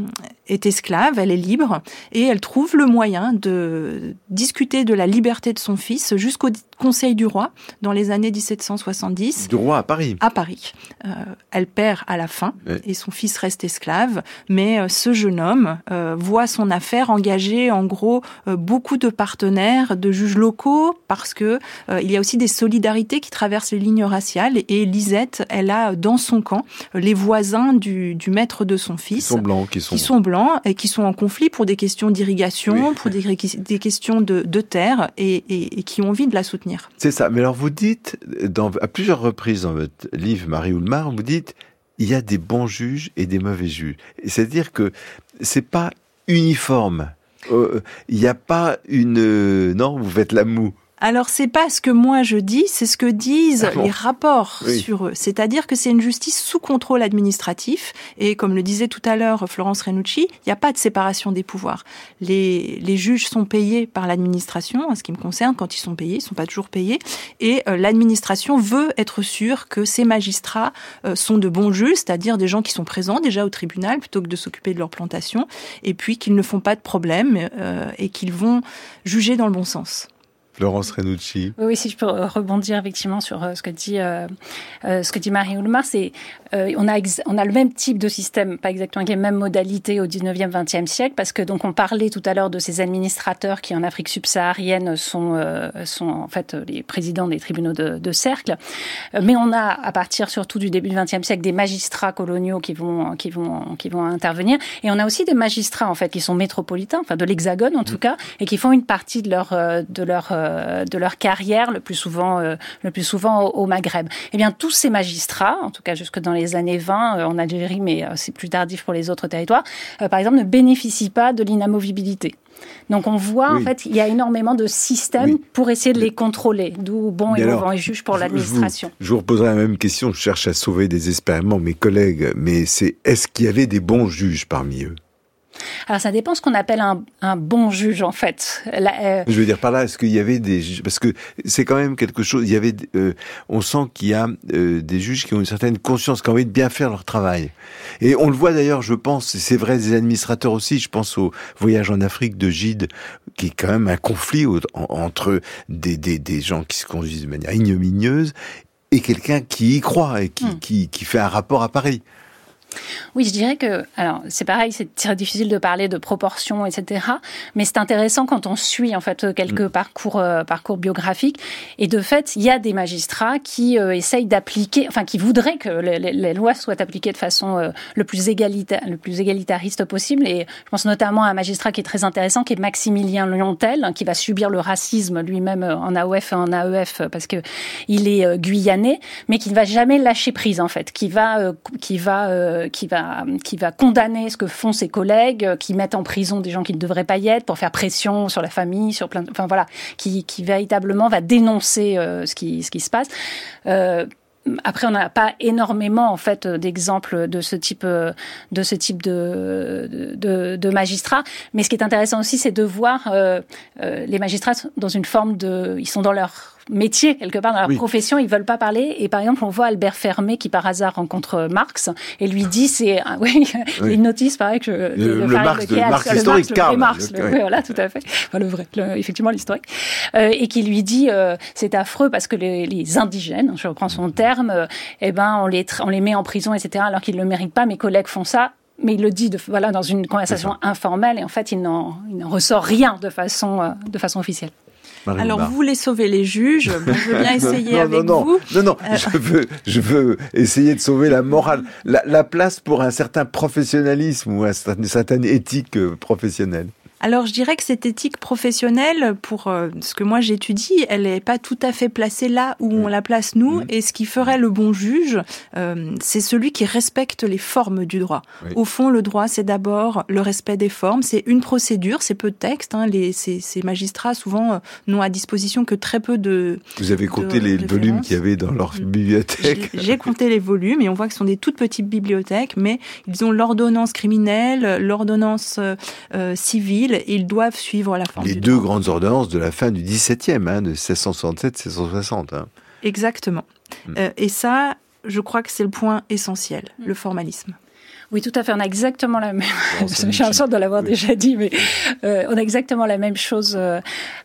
est esclave, elle est libre, et elle trouve le moyen de discuter de la liberté de son fils jusqu'au Conseil du roi, dans les années dix-sept cent soixante-dix. Du roi à Paris. À Paris. Euh, elle perd à la fin, oui. Et son fils reste esclave, mais euh, ce jeune homme euh, voit son affaire engager, en gros, euh, beaucoup de partenaires, de juges locaux, parce que euh, il y a aussi des solidarités qui traversent les lignes raciales, et, et Lisette, elle a dans son camp les voisins du, du maître de son fils. Qui sont blancs, qui sont... Qui sont blancs, et qui sont en conflit pour des questions d'irrigation, oui. pour des, des questions de, de terre, et, et, et qui ont envie de la soutenir. C'est ça. Mais alors, vous dites, dans, à plusieurs reprises dans votre livre, Marie Oulmar, vous dites, il y a des bons juges et des mauvais juges. C'est-à-dire que c'est pas uniforme. Euh, il n'y a pas une... Euh, non, vous faites la moue. Alors, c'est pas ce que moi je dis, c'est ce que disent ah bon. les rapports oui. sur eux. C'est-à-dire que c'est une justice sous contrôle administratif. Et comme le disait tout à l'heure Florence Renucci, il n'y a pas de séparation des pouvoirs. Les, les juges sont payés par l'administration, en ce qui me concerne, quand ils sont payés, ils ne sont pas toujours payés. Et euh, l'administration veut être sûre que ces magistrats euh, sont de bons juges, c'est-à-dire des gens qui sont présents déjà au tribunal, plutôt que de s'occuper de leur plantation, et puis qu'ils ne font pas de problème euh, et qu'ils vont juger dans le bon sens. Florence Renucci. Oui, oui, si je peux rebondir effectivement sur euh, ce que dit euh, euh, ce que dit Marie Oulmar, c'est euh, on a ex- on a le même type de système, pas exactement avec les mêmes modalités au dix-neuvième, vingtième siècle, parce que donc on parlait tout à l'heure de ces administrateurs qui en Afrique subsaharienne sont euh, sont en fait les présidents des tribunaux de, de cercle, mais on a à partir surtout du début du vingtième siècle des magistrats coloniaux qui vont qui vont qui vont intervenir, et on a aussi des magistrats en fait qui sont métropolitains, enfin de l'Hexagone en tout cas, et qui font une partie de leur de leur de leur carrière, le plus souvent, euh, le plus souvent au, au Maghreb. Eh bien, tous ces magistrats, en tout cas jusque dans les années vingt euh, en Algérie, mais euh, c'est plus tardif pour les autres territoires, euh, par exemple, ne bénéficient pas de l'inamovibilité. Donc on voit, oui. en fait, il y a énormément de systèmes oui. pour essayer de les contrôler, d'où bon mais et alors, mauvais juges pour l'administration. Je vous, je vous reposerai la même question, je cherche à sauver désespérément mes collègues, mais c'est, est-ce qu'il y avait des bons juges parmi eux ? Alors ça dépend ce qu'on appelle un, un bon juge en fait. La, euh... Je veux dire par là, est-ce qu'il y avait des juges, parce que c'est quand même quelque chose. Il y avait, euh, on sent qu'il y a euh, des juges qui ont une certaine conscience, qui ont envie de bien faire leur travail. Et on le voit d'ailleurs, je pense, c'est vrai des administrateurs aussi. Je pense au voyage en Afrique de Gide, qui est quand même un conflit au, en, entre des, des des gens qui se conduisent de manière ignominieuse et quelqu'un qui y croit et qui, mmh. qui qui fait un rapport à Paris. Oui, je dirais que, alors c'est pareil, c'est très difficile de parler de proportions, et cetera. Mais c'est intéressant quand on suit en fait quelques mmh. parcours euh, parcours biographiques. Et de fait, il y a des magistrats qui euh, essayent d'appliquer, enfin qui voudraient que les, les, les lois soient appliquées de façon euh, le plus égalita, le plus égalitariste possible. Et je pense notamment à un magistrat qui est très intéressant, qui est Maximilien Liontel, hein, qui va subir le racisme lui-même en A O F et en A E F parce que il est euh, guyanais, mais qui ne va jamais lâcher prise en fait, qui va euh, qui va euh, qui va qui va condamner ce que font ses collègues, qui mettent en prison des gens qui ne devraient pas y être pour faire pression sur la famille, sur plein de, enfin voilà, qui qui véritablement va dénoncer euh, ce qui ce qui se passe. Euh, Après, on n'a pas énormément en fait d'exemples de ce type de ce type de de, de magistrats. Mais ce qui est intéressant aussi, c'est de voir euh, euh, les magistrats dans une forme de, ils sont dans leur métier quelque part, dans leur oui. profession, ils veulent pas parler. Et par exemple, on voit Albert Fermé qui par hasard rencontre Marx et lui dit, c'est oui, oui. une notice pareil que le, le, le Marx, de, Marx le historique, le, Karl, le Marx, le, le, oui. oui, voilà, tout à fait, enfin, le vrai, le, effectivement l'historique, euh, et qui lui dit, euh, c'est affreux parce que les, les indigènes, je reprends son terme, euh, eh ben on les on les met en prison, et cetera, alors qu'ils le méritent pas. Mes collègues font ça. Mais il le dit de, voilà, dans une conversation informelle, et en fait, il n'en, il n'en ressort rien de façon, euh, de façon officielle. Marie Alors, Mar. vous voulez sauver les juges. Bon, je veux bien essayer non, avec non, vous. Non, non, euh... je veux, je veux essayer de sauver la morale, la, la place pour un certain professionnalisme ou un, une certaine éthique professionnelle. Alors, je dirais que cette éthique professionnelle, pour euh, ce que moi j'étudie, elle n'est pas tout à fait placée là où on la place nous. Mmh. Et ce qui ferait le bon juge, euh, c'est celui qui respecte les formes du droit. Oui. Au fond, le droit, c'est d'abord le respect des formes. C'est une procédure, c'est peu de texte. Hein. Les, ces, ces magistrats, souvent, euh, n'ont à disposition que très peu de Vous avez compté les références. Volumes qu'il y avait dans leur bibliothèque. J'ai, j'ai compté les volumes et on voit que ce sont des toutes petites bibliothèques, mais ils ont l'ordonnance criminelle, l'ordonnance euh, civile, et ils doivent suivre la forme Les du deux droit. grandes ordonnances de la fin du dix-septième, hein, de seize cent soixante-sept à seize cent soixante. Hein. Exactement. Mmh. Euh, et ça, je crois que c'est le point essentiel, mmh. le formalisme. Oui, tout à fait. On a exactement la même. Bon, j'ai l'impression de l'avoir oui. déjà dit, mais euh, on a exactement la même chose. Euh,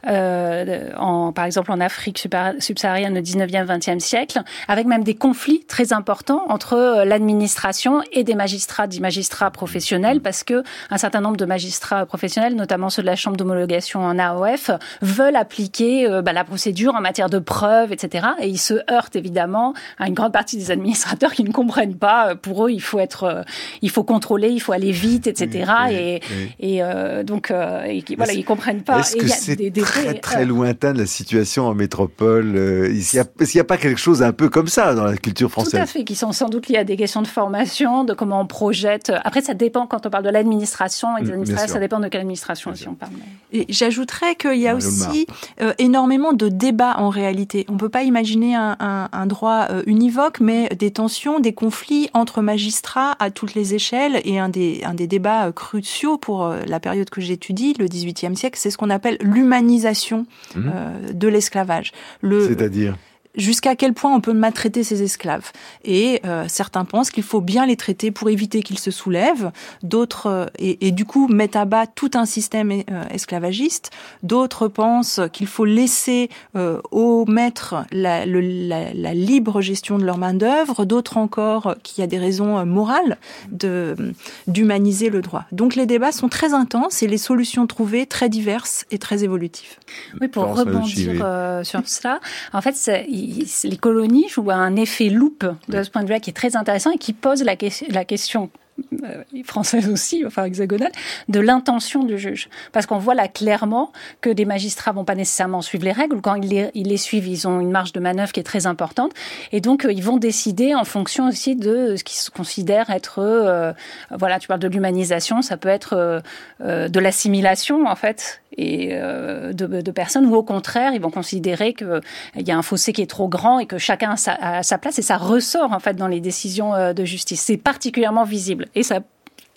euh, en, par exemple, en Afrique subsaharienne au dix-neuvième, vingtième siècle, avec même des conflits très importants entre l'administration et des magistrats, dits magistrats professionnels, parce que un certain nombre de magistrats professionnels, notamment ceux de la chambre d'homologation en A O F, veulent appliquer euh, bah, la procédure en matière de preuves, et cetera. Et ils se heurtent évidemment à une grande partie des administrateurs qui ne comprennent pas. Pour eux, il faut être euh, il faut contrôler, il faut aller vite, et cetera. Oui, oui, et, oui. et euh, donc, euh, et, voilà, ils comprennent pas. Est-ce que et y a c'est des, des très vrais, très euh... lointain de la situation en métropole euh, Est-ce qu'il n'y a, a pas quelque chose un peu comme ça dans la culture française ? Tout à fait, qui sont sans doute liés à des questions de formation, de comment on projette. Après, ça dépend quand on parle de l'administration et des administrations, ça dépend de quelle administration aussi on parle. Et j'ajouterais qu'il y a aussi euh, énormément de débats en réalité. On ne peut pas imaginer un, un, un droit euh, univoque, mais des tensions, des conflits entre magistrats à toutes les échelles. Et un des, un des débats cruciaux pour la période que j'étudie, le dix-huitième siècle, c'est ce qu'on appelle l'humanisation mmh. euh, de l'esclavage. Le, C'est-à-dire ? Jusqu'à quel point on peut maltraiter ces esclaves. Et euh, certains pensent qu'il faut bien les traiter pour éviter qu'ils se soulèvent. D'autres, euh, et, et du coup, mettent à bas tout un système euh, esclavagiste. D'autres pensent qu'il faut laisser euh, aux maîtres la, le, la, la libre gestion de leur main-d'œuvre. D'autres encore qu'il y a des raisons morales de, d'humaniser le droit. Donc les débats sont très intenses et les solutions trouvées très diverses et très évolutives. Oui, pour Pense rebondir euh, sur cela, en fait, c'est les colonies jouent un effet loupe de ce point de vue-là qui est très intéressant et qui pose la, que- la question euh, française aussi, enfin hexagonale, de l'intention du juge. Parce qu'on voit là clairement que des magistrats vont pas nécessairement suivre les règles, ou quand ils les, ils les suivent, ils ont une marge de manœuvre qui est très importante, et donc euh, ils vont décider en fonction aussi de ce qu'ils se considèrent être, euh, voilà, tu parles de l'humanisation, ça peut être euh, euh, de l'assimilation en fait, et euh, de, de personnes, ou au contraire, ils vont considérer qu'il y a un fossé qui est trop grand et que chacun a sa, a sa place, et ça ressort en fait dans les décisions de justice. C'est particulièrement visible. Et ça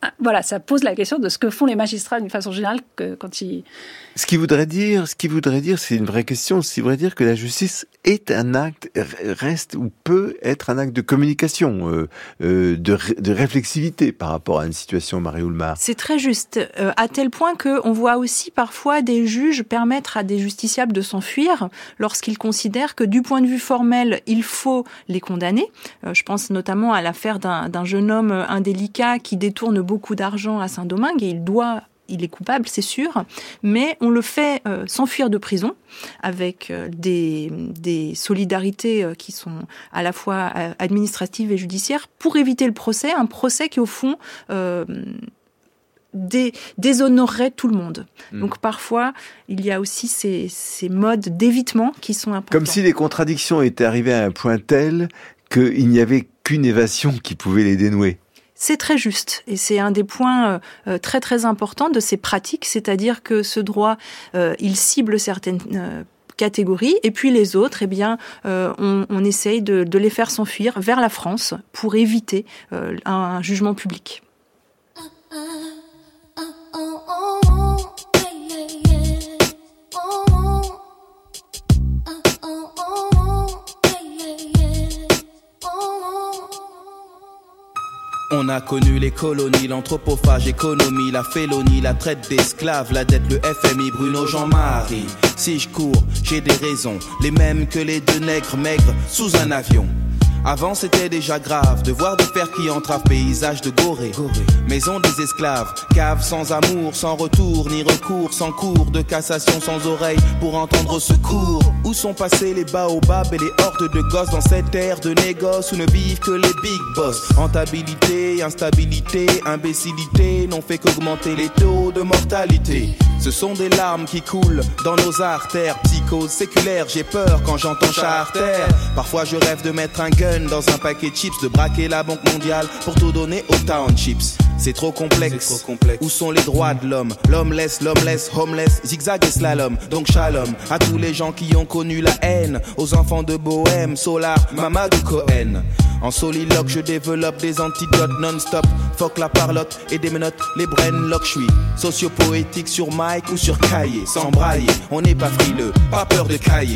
voilà, ça pose la question de ce que font les magistrats d'une façon générale que, quand ils... Ce qui voudrait dire, ce qui voudrait dire, c'est une vraie question, ce qui voudrait dire que la justice est un acte, reste ou peut être un acte de communication, euh, euh, de, de réflexivité par rapport à une situation, Marie Oulmar. C'est très juste, euh, à tel point qu'on voit aussi parfois des juges permettre à des justiciables de s'enfuir lorsqu'ils considèrent que du point de vue formel, il faut les condamner. Euh, je pense notamment à l'affaire d'un, d'un jeune homme indélicat qui détourne beaucoup d'argent à Saint-Domingue et il doit... Il est coupable, c'est sûr, mais on le fait euh, s'enfuir de prison avec euh, des, des solidarités euh, qui sont à la fois euh, administratives et judiciaires pour éviter le procès, un procès qui au fond euh, dé, déshonorerait tout le monde. Mmh. Donc parfois, il y a aussi ces, ces modes d'évitement qui sont importants. Comme si les contradictions étaient arrivées à un point tel qu'il n'y avait qu'une évasion qui pouvait les dénouer. C'est très juste et c'est un des points euh, très très importants de ces pratiques, c'est-à-dire que ce droit, euh, il cible certaines euh, catégories et puis les autres, eh bien, euh, on, on essaye de, de les faire s'enfuir vers la France pour éviter euh, un, un jugement public. On a connu les colonies, l'anthropophage, économie, la félonie, la traite d'esclaves, la dette, le F M I, Bruno Jean-Marie. Si je cours, j'ai des raisons, les mêmes que les deux nègres maigres sous un avion. Avant c'était déjà grave de voir des fers qui entravent paysage de Gorée. Maison des esclaves, cave sans amour, sans retour, ni recours, sans cours de cassation, sans oreille pour entendre au secours. Où sont passés les baobabs et les hordes de gosses dans cette ère de négoce où ne vivent que les big boss. Rentabilité, instabilité, imbécilité n'ont fait qu'augmenter les taux de mortalité. Ce sont des larmes qui coulent dans nos artères. Psychose séculaire, j'ai peur quand j'entends charter. Parfois je rêve de mettre un gun dans un paquet de chips, de braquer la banque mondiale pour tout donner aux townships. C'est trop complexe. C'est trop complexe. Où sont les droits de l'homme? L'homeless, l'homeless, homeless, zigzag et slalom. Donc shalom à tous les gens qui ont connu la haine, aux enfants de Bohème, Solar, Mamadou Cohen. En soliloque, je développe des antidotes non-stop. Fuck la parlotte et des menottes, les brainlocks. J'suis sociopoétique sur mic ou sur cahier. Sans brailler, on n'est pas frileux, pas peur de cahier.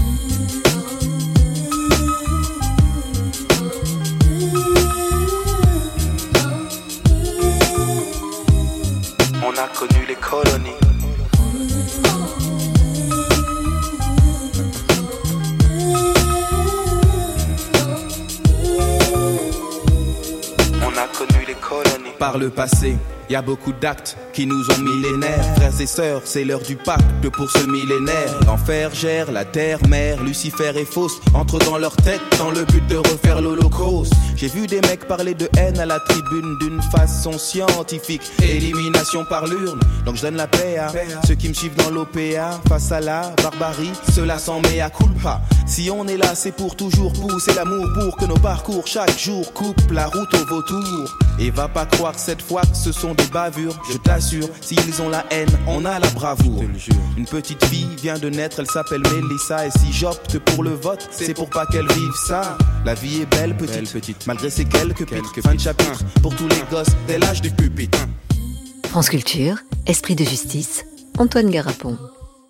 On a connu les colonies. On a connu les colonies. Par le passé, y a beaucoup d'actes qui nous ont millénaires. Frères et sœurs, c'est l'heure du pacte pour ce millénaire. L'enfer gère la terre, mère, Lucifer est fausse. Entre dans leur tête dans le but de refaire l'holocauste. J'ai vu des mecs parler de haine à la tribune d'une façon scientifique. Élimination par l'urne, donc je donne la paix à ceux qui me suivent dans l'O P A. Face à la barbarie, cela s'en met à culpa. Si on est là, c'est pour toujours pousser l'amour, pour que nos parcours chaque jour coupent la route au vautour. Et va pas croire cette fois que ce sont des bavures, je t'assure, s'ils ont la haine, on a la bravoure. Une petite fille vient de naître, elle s'appelle Mélissa. Et si j'opte pour le vote, c'est pour pas qu'elle vive ça. La vie est belle petite, belle, petite. Malgré ces quelques pics. Fin de chapitre, pour tous les gosses dès l'âge du pupitre. France Culture, Esprit de justice, Antoine Garapon.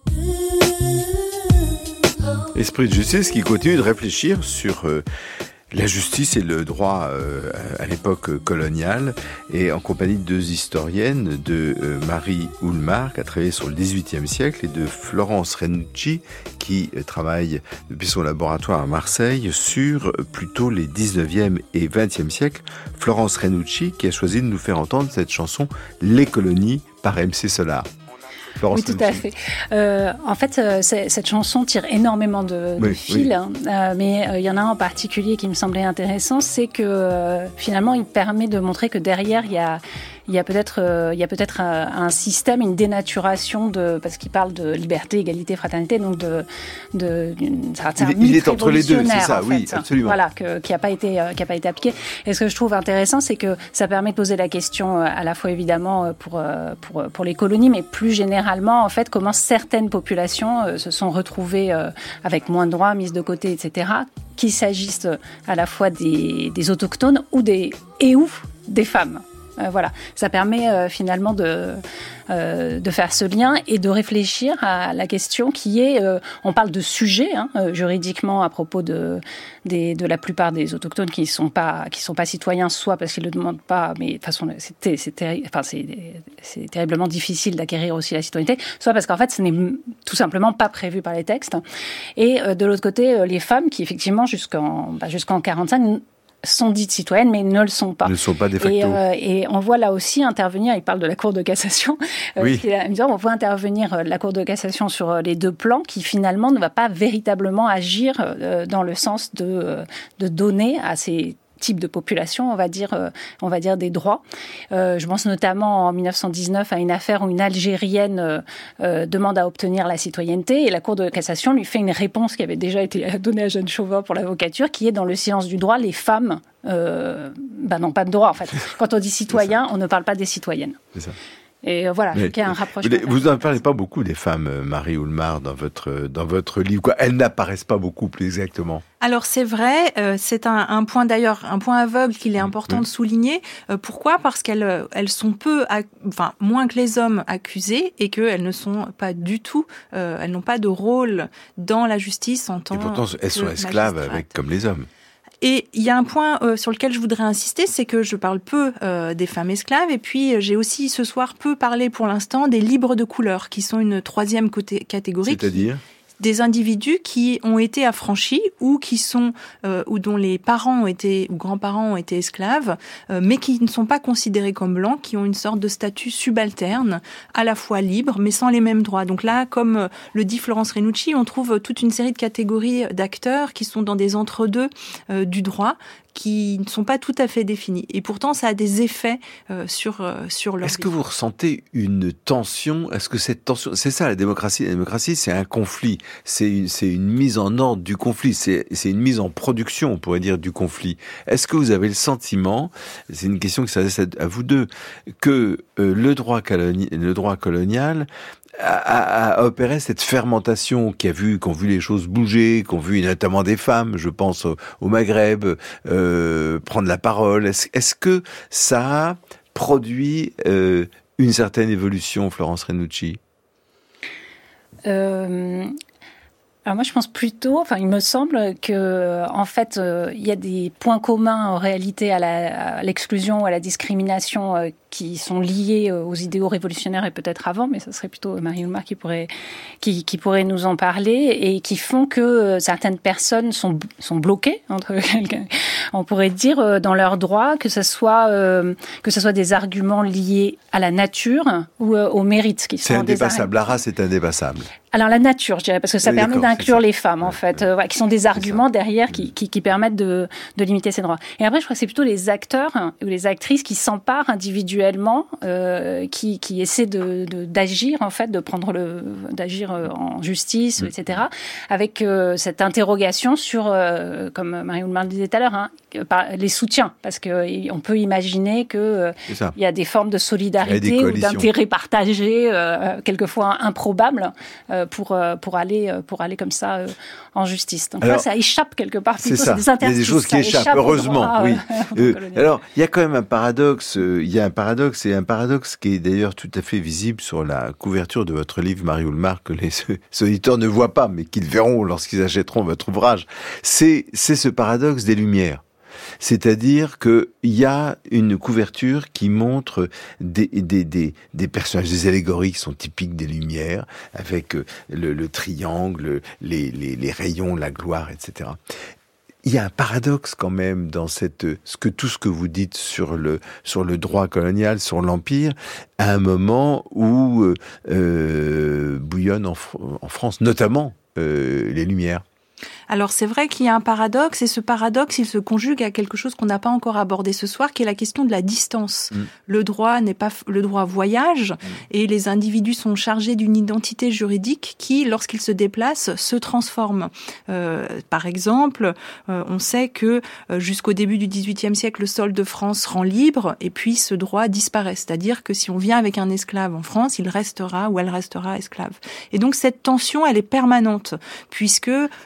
Esprit de justice qui continue de réfléchir sur euh, la justice et le droit euh, à l'époque coloniale, et en compagnie de deux historiennes, de euh, Marie Oulmar qui a travaillé sur le dix-huitième siècle et de Florence Renucci qui euh, travaille depuis son laboratoire à Marseille sur euh, plutôt les dix-neuvième et vingtième siècles. Florence Renucci qui a choisi de nous faire entendre cette chanson « Les colonies » par M C Solar. Oui, tout à fait. Euh, en fait, euh, cette chanson tire énormément de, de oui, fils, oui. Hein, euh, mais il euh, y en a un en particulier qui me semblait intéressant, c'est que euh, finalement, il permet de montrer que derrière, il y a il y a peut-être euh, il y a peut-être un, un système, une dénaturation de, parce qu'il parle de liberté, égalité, fraternité, donc de de d'une, ça, il, il est entre les deux, c'est ça, oui, fait, absolument. Voilà, que, qui a pas été euh, qui a pas été appliqué. Et ce que je trouve intéressant, c'est que ça permet de poser la question euh, à la fois évidemment pour euh, pour pour les colonies, mais plus généralement en fait comment certaines populations euh, se sont retrouvées euh, avec moins de droits, mises de côté, et cetera. Qu'il s'agisse à la fois des des autochtones ou des et ou des femmes. Euh, voilà, ça permet euh, finalement de, euh, de faire ce lien et de réfléchir à la question qui est, euh, on parle de sujet hein, euh, juridiquement à propos de, des, de la plupart des autochtones qui ne sont pas, qui sont pas citoyens, soit parce qu'ils ne le demandent pas, mais de toute façon c'est, c'est, terri- enfin, c'est, c'est terriblement difficile d'acquérir aussi la citoyenneté, soit parce qu'en fait ce n'est tout simplement pas prévu par les textes. Et euh, de l'autre côté, euh, les femmes qui effectivement jusqu'en, bah, jusqu'en quarante-cinq sont dites citoyennes, mais ne le sont pas. Ne le sont pas de facto. Et, euh, et on voit là aussi intervenir, il parle de la Cour de cassation, euh, oui. qui est la même chose, on voit intervenir euh, la Cour de cassation sur euh, les deux plans, qui finalement ne va pas véritablement agir euh, dans le sens de, euh, de donner à ces type de population, on va dire, euh, on va dire des droits. Euh, je pense notamment en dix-neuf cent dix-neuf à une affaire où une Algérienne euh, euh, demande à obtenir la citoyenneté et la Cour de cassation lui fait une réponse qui avait déjà été donnée à Jeanne Chauvin pour l'avocature, qui est dans le silence du droit, les femmes euh, ben n'ont pas de droit en fait. Quand on dit citoyen, on ne parle pas des citoyennes. C'est ça. Et voilà, Mais, il y a un rapprochement. Vous n'en parlez pas beaucoup des femmes, Marie Oulmar, dans votre, dans votre livre. Quoi. Elles n'apparaissent pas beaucoup, plus exactement. Alors c'est vrai, euh, c'est un, un point d'ailleurs, un point aveugle qu'il est important mmh. de souligner. Euh, pourquoi ? Parce qu'elles elles sont peu, ac- enfin moins que les hommes accusées et qu'elles ne sont pas du tout, euh, elles n'ont pas de rôle dans la justice en tant que Et pourtant, elles sont esclaves avec, comme les hommes. Et il y a un point euh, sur lequel je voudrais insister, c'est que je parle peu euh, des femmes esclaves, et puis euh, j'ai aussi ce soir peu parlé pour l'instant des libres de couleur, qui sont une troisième côté- catégorie. C'est-à-dire qui, des individus qui ont été affranchis ou qui sont euh, ou dont les parents ont été ou grands-parents ont été esclaves, euh, mais qui ne sont pas considérés comme blancs, qui ont une sorte de statut subalterne, à la fois libre, mais sans les mêmes droits. Donc là, comme euh, le dit Florence Renucci, on trouve toute une série de catégories d'acteurs qui sont dans des entre-deux euh, du droit, qui ne sont pas tout à fait définis. Et pourtant, ça a des effets euh, sur, euh, sur leur Est-ce vie. que vous ressentez une tension ? Est-ce que cette tension... C'est ça, la démocratie. La démocratie, c'est un conflit. C'est une, c'est une mise en ordre du conflit. C'est, c'est une mise en production, on pourrait dire, du conflit. Est-ce que vous avez le sentiment, c'est une question qui s'adresse à, à vous deux, que euh, le droit coloni- le droit colonial a, a, a opéré cette fermentation qui a vu, qu'ont vu les choses bouger, qu'ont vu notamment des femmes, je pense au, au Maghreb, euh, prendre la parole. Est-ce, est-ce que ça a produit euh, une certaine évolution, Florence Renucci ? euh... Alors moi, je pense plutôt, enfin, il me semble que, en fait, euh, il y a des points communs en réalité à, la, à l'exclusion, à la discrimination euh, qui sont liés aux idéaux révolutionnaires et peut-être avant, mais ce serait plutôt Marie Oulmar qui pourrait, qui, qui pourrait nous en parler et qui font que certaines personnes sont, sont bloquées, entre on pourrait dire, dans leurs droits, que ce soit, euh, que ce soit des arguments liés à la nature ou euh, au mérite. Qui c'est sont indépassable, la race est indépassable. Alors la nature, je dirais, parce que ça oui, permet d'inclure les femmes, en ouais, fait, ouais. euh, ouais, qui sont des arguments derrière qui, qui, qui permettent de, de limiter ces droits. Et après, je crois que c'est plutôt les acteurs hein, ou les actrices qui s'emparent individuellement, euh, qui, qui essaient de, de, d'agir, en fait, de prendre le, d'agir en justice, mmh. et cetera, avec euh, cette interrogation sur, euh, comme Marie Oulmar le disait tout à l'heure, hein, les soutiens, parce que on peut imaginer que euh, il y a des formes de solidarité ou d'intérêt partagé, euh, quelquefois improbables, euh, pour pour aller pour aller comme ça euh, en justice. Donc alors, là, ça échappe quelque part. C'est ça. C'est des il y a des choses qui échappent. Heureusement, droit, oui. Euh, euh, alors, il y a quand même un paradoxe. Euh, il y a un paradoxe et un paradoxe qui est d'ailleurs tout à fait visible sur la couverture de votre livre, Marie Oulmar, que les auditeurs ne voient pas, mais qu'ils verront lorsqu'ils achèteront votre ouvrage. C'est c'est ce paradoxe des Lumières. C'est-à-dire qu'il y a une couverture qui montre des, des, des, des personnages, des allégories qui sont typiques des Lumières, avec le, le triangle, les, les, les rayons, la gloire, et cetera. Il y a un paradoxe quand même dans cette, ce que, tout ce que vous dites sur le, sur le droit colonial, sur l'Empire, à un moment où euh, bouillonnent en, en France, notamment euh, les Lumières. Alors c'est vrai qu'il y a un paradoxe, et ce paradoxe, il se conjugue à quelque chose qu'on n'a pas encore abordé ce soir, qui est la question de la distance. Mmh. Le droit n'est pas le droit voyage, mmh. et les individus sont chargés d'une identité juridique qui, lorsqu'ils se déplacent, se transforme. Euh, par exemple, euh, on sait que euh, jusqu'au début du dix-huitième siècle, le sol de France rend libre, et puis ce droit disparaît. C'est-à-dire que si on vient avec un esclave en France, il restera ou elle restera esclave. Et donc cette tension, elle est permanente, puisque... C'est assez intéressant.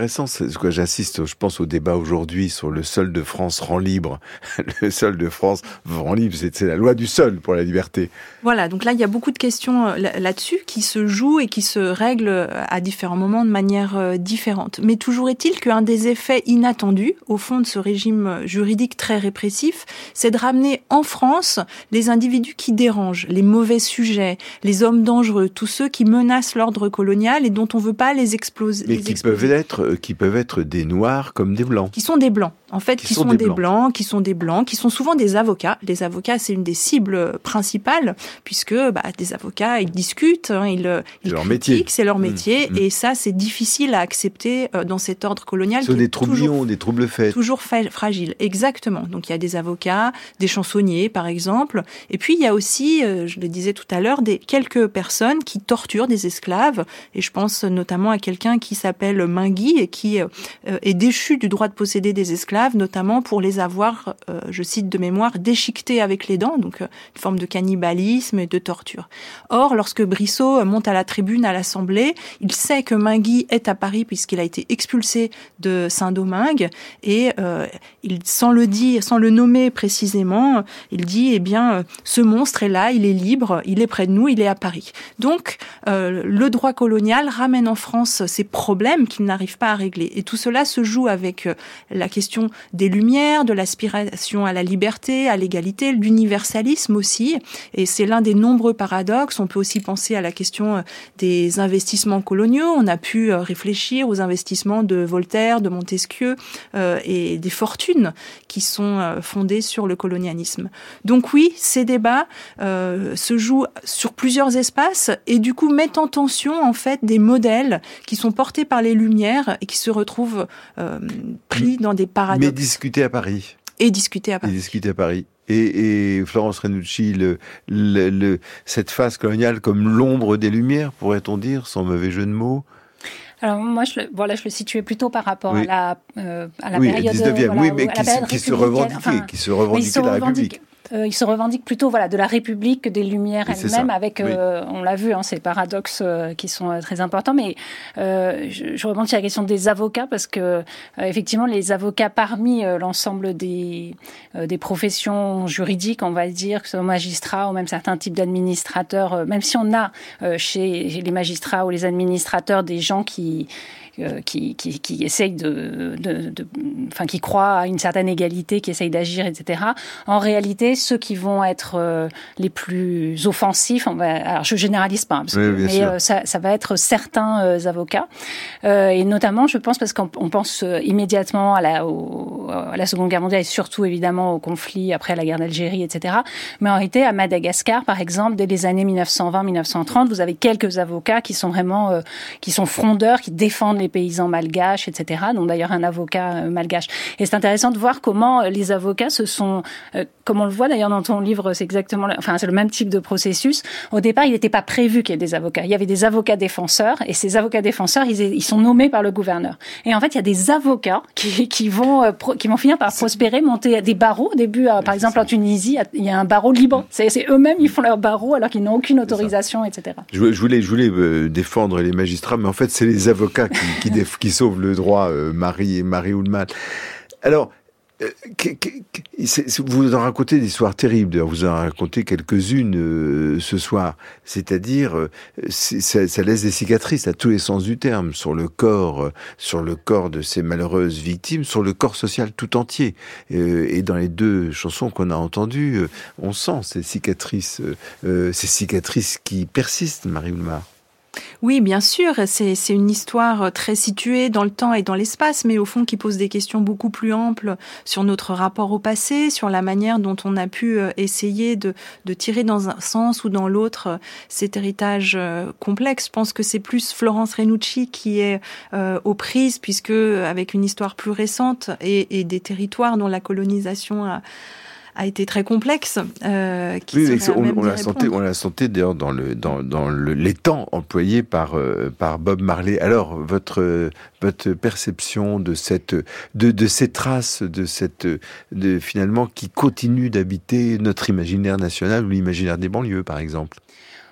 intéressant, c'est ce que j'insiste, je pense au débat aujourd'hui sur le sol de France rend libre. Le sol de France rend libre, c'est, c'est la loi du sol pour la liberté. Voilà, donc là, il y a beaucoup de questions là-dessus qui se jouent et qui se règlent à différents moments de manière différente. Mais toujours est-il qu'un des effets inattendus, au fond, de ce régime juridique très répressif, c'est de ramener en France les individus qui dérangent, les mauvais sujets, les hommes dangereux, tous ceux qui menacent l'ordre colonial et dont on ne veut pas les exploser. Mais les qui exploser. peuvent être, qui peuvent être des noirs comme des blancs. Qui sont des blancs. En fait, qui, qui sont, sont des, des blancs. blancs, qui sont des blancs, qui sont souvent des avocats. Les avocats, c'est une des cibles principales, puisque bah, des avocats, ils discutent, hein, ils, ils c'est leur critiquent, métier. c'est leur métier, mmh. et ça, c'est difficile à accepter euh, dans cet ordre colonial. Ce sont des troublions, des troubles faits. Toujours fa- fragiles, exactement. Donc il y a des avocats, des chansonniers, par exemple, et puis il y a aussi, euh, je le disais tout à l'heure, des quelques personnes qui torturent des esclaves, et je pense notamment à quelqu'un qui s'appelle Mingui et qui euh, est déchu du droit de posséder des esclaves, notamment pour les avoir, euh, je cite de mémoire, déchiquetés avec les dents, donc euh, une forme de cannibalisme et de torture. Or, lorsque Brissot monte à la tribune à l'Assemblée, il sait que Mingui est à Paris puisqu'il a été expulsé de Saint-Domingue et euh, il, sans le dire, sans le nommer précisément, il dit eh bien euh, ce monstre est là, il est libre, il est près de nous, il est à Paris. Donc euh, le droit colonial ramène en France ces problèmes qu'il n'arrive pas à régler et tout cela se joue avec euh, la question des Lumières, de l'aspiration à la liberté, à l'égalité, l'universalisme aussi. Et c'est l'un des nombreux paradoxes. On peut aussi penser à la question des investissements coloniaux. On a pu réfléchir aux investissements de Voltaire, de Montesquieu euh, et des fortunes qui sont fondées sur le colonialisme. Donc oui, ces débats euh, se jouent sur plusieurs espaces et du coup mettent en tension en fait des modèles qui sont portés par les Lumières et qui se retrouvent euh, pris dans des paradoxes. Mais discuter à Paris. Et discuter à Paris. Et discuter à Paris. Et, et Florence Ranucci, le, le, le, cette phase coloniale comme l'ombre des Lumières, pourrait-on dire, sans mauvais jeu de mots. Alors moi, je le, voilà, je le situais plutôt par rapport oui. à la, euh, à la oui, période... dix-neuvième, voilà, oui, mais qui, qui se revendiquait, enfin, qui se revendiquait de la République. Euh, il se revendique plutôt voilà, de la République que des Lumières oui, elles-mêmes, avec, euh, oui. on l'a vu, hein, ces paradoxes euh, qui sont euh, très importants. Mais euh, je, je rebondis sur la question des avocats, parce que euh, effectivement, les avocats parmi euh, l'ensemble des, euh, des professions juridiques, on va dire, que ce soit magistrats ou même certains types d'administrateurs, euh, même si on a euh, chez, chez les magistrats ou les administrateurs des gens qui... Euh, qui, qui, qui essayent de, de, de, enfin, qui croient à une certaine égalité, qui essayent d'agir, et cetera. En réalité, ceux qui vont être euh, les plus offensifs, on va, alors je généralise pas, parce que, oui, mais euh, ça, ça va être certains euh, avocats, euh, et notamment, je pense, parce qu'on on pense euh, immédiatement à la, au, à la Seconde Guerre mondiale et surtout évidemment au conflit après la guerre d'Algérie, et cetera. Mais en réalité, à Madagascar, par exemple, dès les années mille neuf cent vingt mille neuf cent trente, vous avez quelques avocats qui sont vraiment, euh, qui sont frondeurs, qui défendent les paysans malgaches, et cetera, dont d'ailleurs un avocat euh, malgache. Et c'est intéressant de voir comment euh, les avocats se sont, euh, comme on le voit d'ailleurs dans ton livre, c'est exactement, le, enfin c'est le même type de processus. Au départ, il n'était pas prévu qu'il y ait des avocats. Il y avait des avocats défenseurs, et ces avocats défenseurs, ils, ils sont nommés par le gouverneur. Et en fait, il y a des avocats qui, qui vont, euh, pro, qui vont finir par prospérer, monter des barreaux. Au début, euh, par exemple en Tunisie, il y a un barreau libre. C'est, c'est eux-mêmes, ils font leur barreau alors qu'ils n'ont aucune autorisation, et cetera. Je, je voulais, je voulais euh, défendre les magistrats, mais en fait, c'est les avocats qui, qui, déf- qui sauvent le droit, euh, Marie, Marie Oulman. Alors, euh, que, que, c'est, vous en racontez des histoires terribles. D'ailleurs, vous en racontez quelques-unes euh, ce soir. C'est-à-dire, euh, c'est, ça, ça laisse des cicatrices à tous les sens du terme sur le corps, euh, sur le corps de ces malheureuses victimes, sur le corps social tout entier. Euh, et dans les deux chansons qu'on a entendues, euh, on sent ces cicatrices, euh, euh, ces cicatrices qui persistent, Marie Oulmar. Oui, bien sûr, c'est, c'est une histoire très située dans le temps et dans l'espace, mais au fond qui pose des questions beaucoup plus amples sur notre rapport au passé, sur la manière dont on a pu essayer de, de tirer dans un sens ou dans l'autre cet héritage complexe. Je pense que c'est plus Florence Ranucci qui est euh, aux prises, puisque avec une histoire plus récente et, et des territoires dont la colonisation a a été très complexe. Euh, qui oui, on, on, on l'a senti, on l'a senti d'ailleurs dans le dans dans le, les temps employés par euh, par Bob Marley. Alors votre votre perception de cette de de ces traces de cette de finalement qui continuent d'habiter notre imaginaire national ou l'imaginaire des banlieues, par exemple.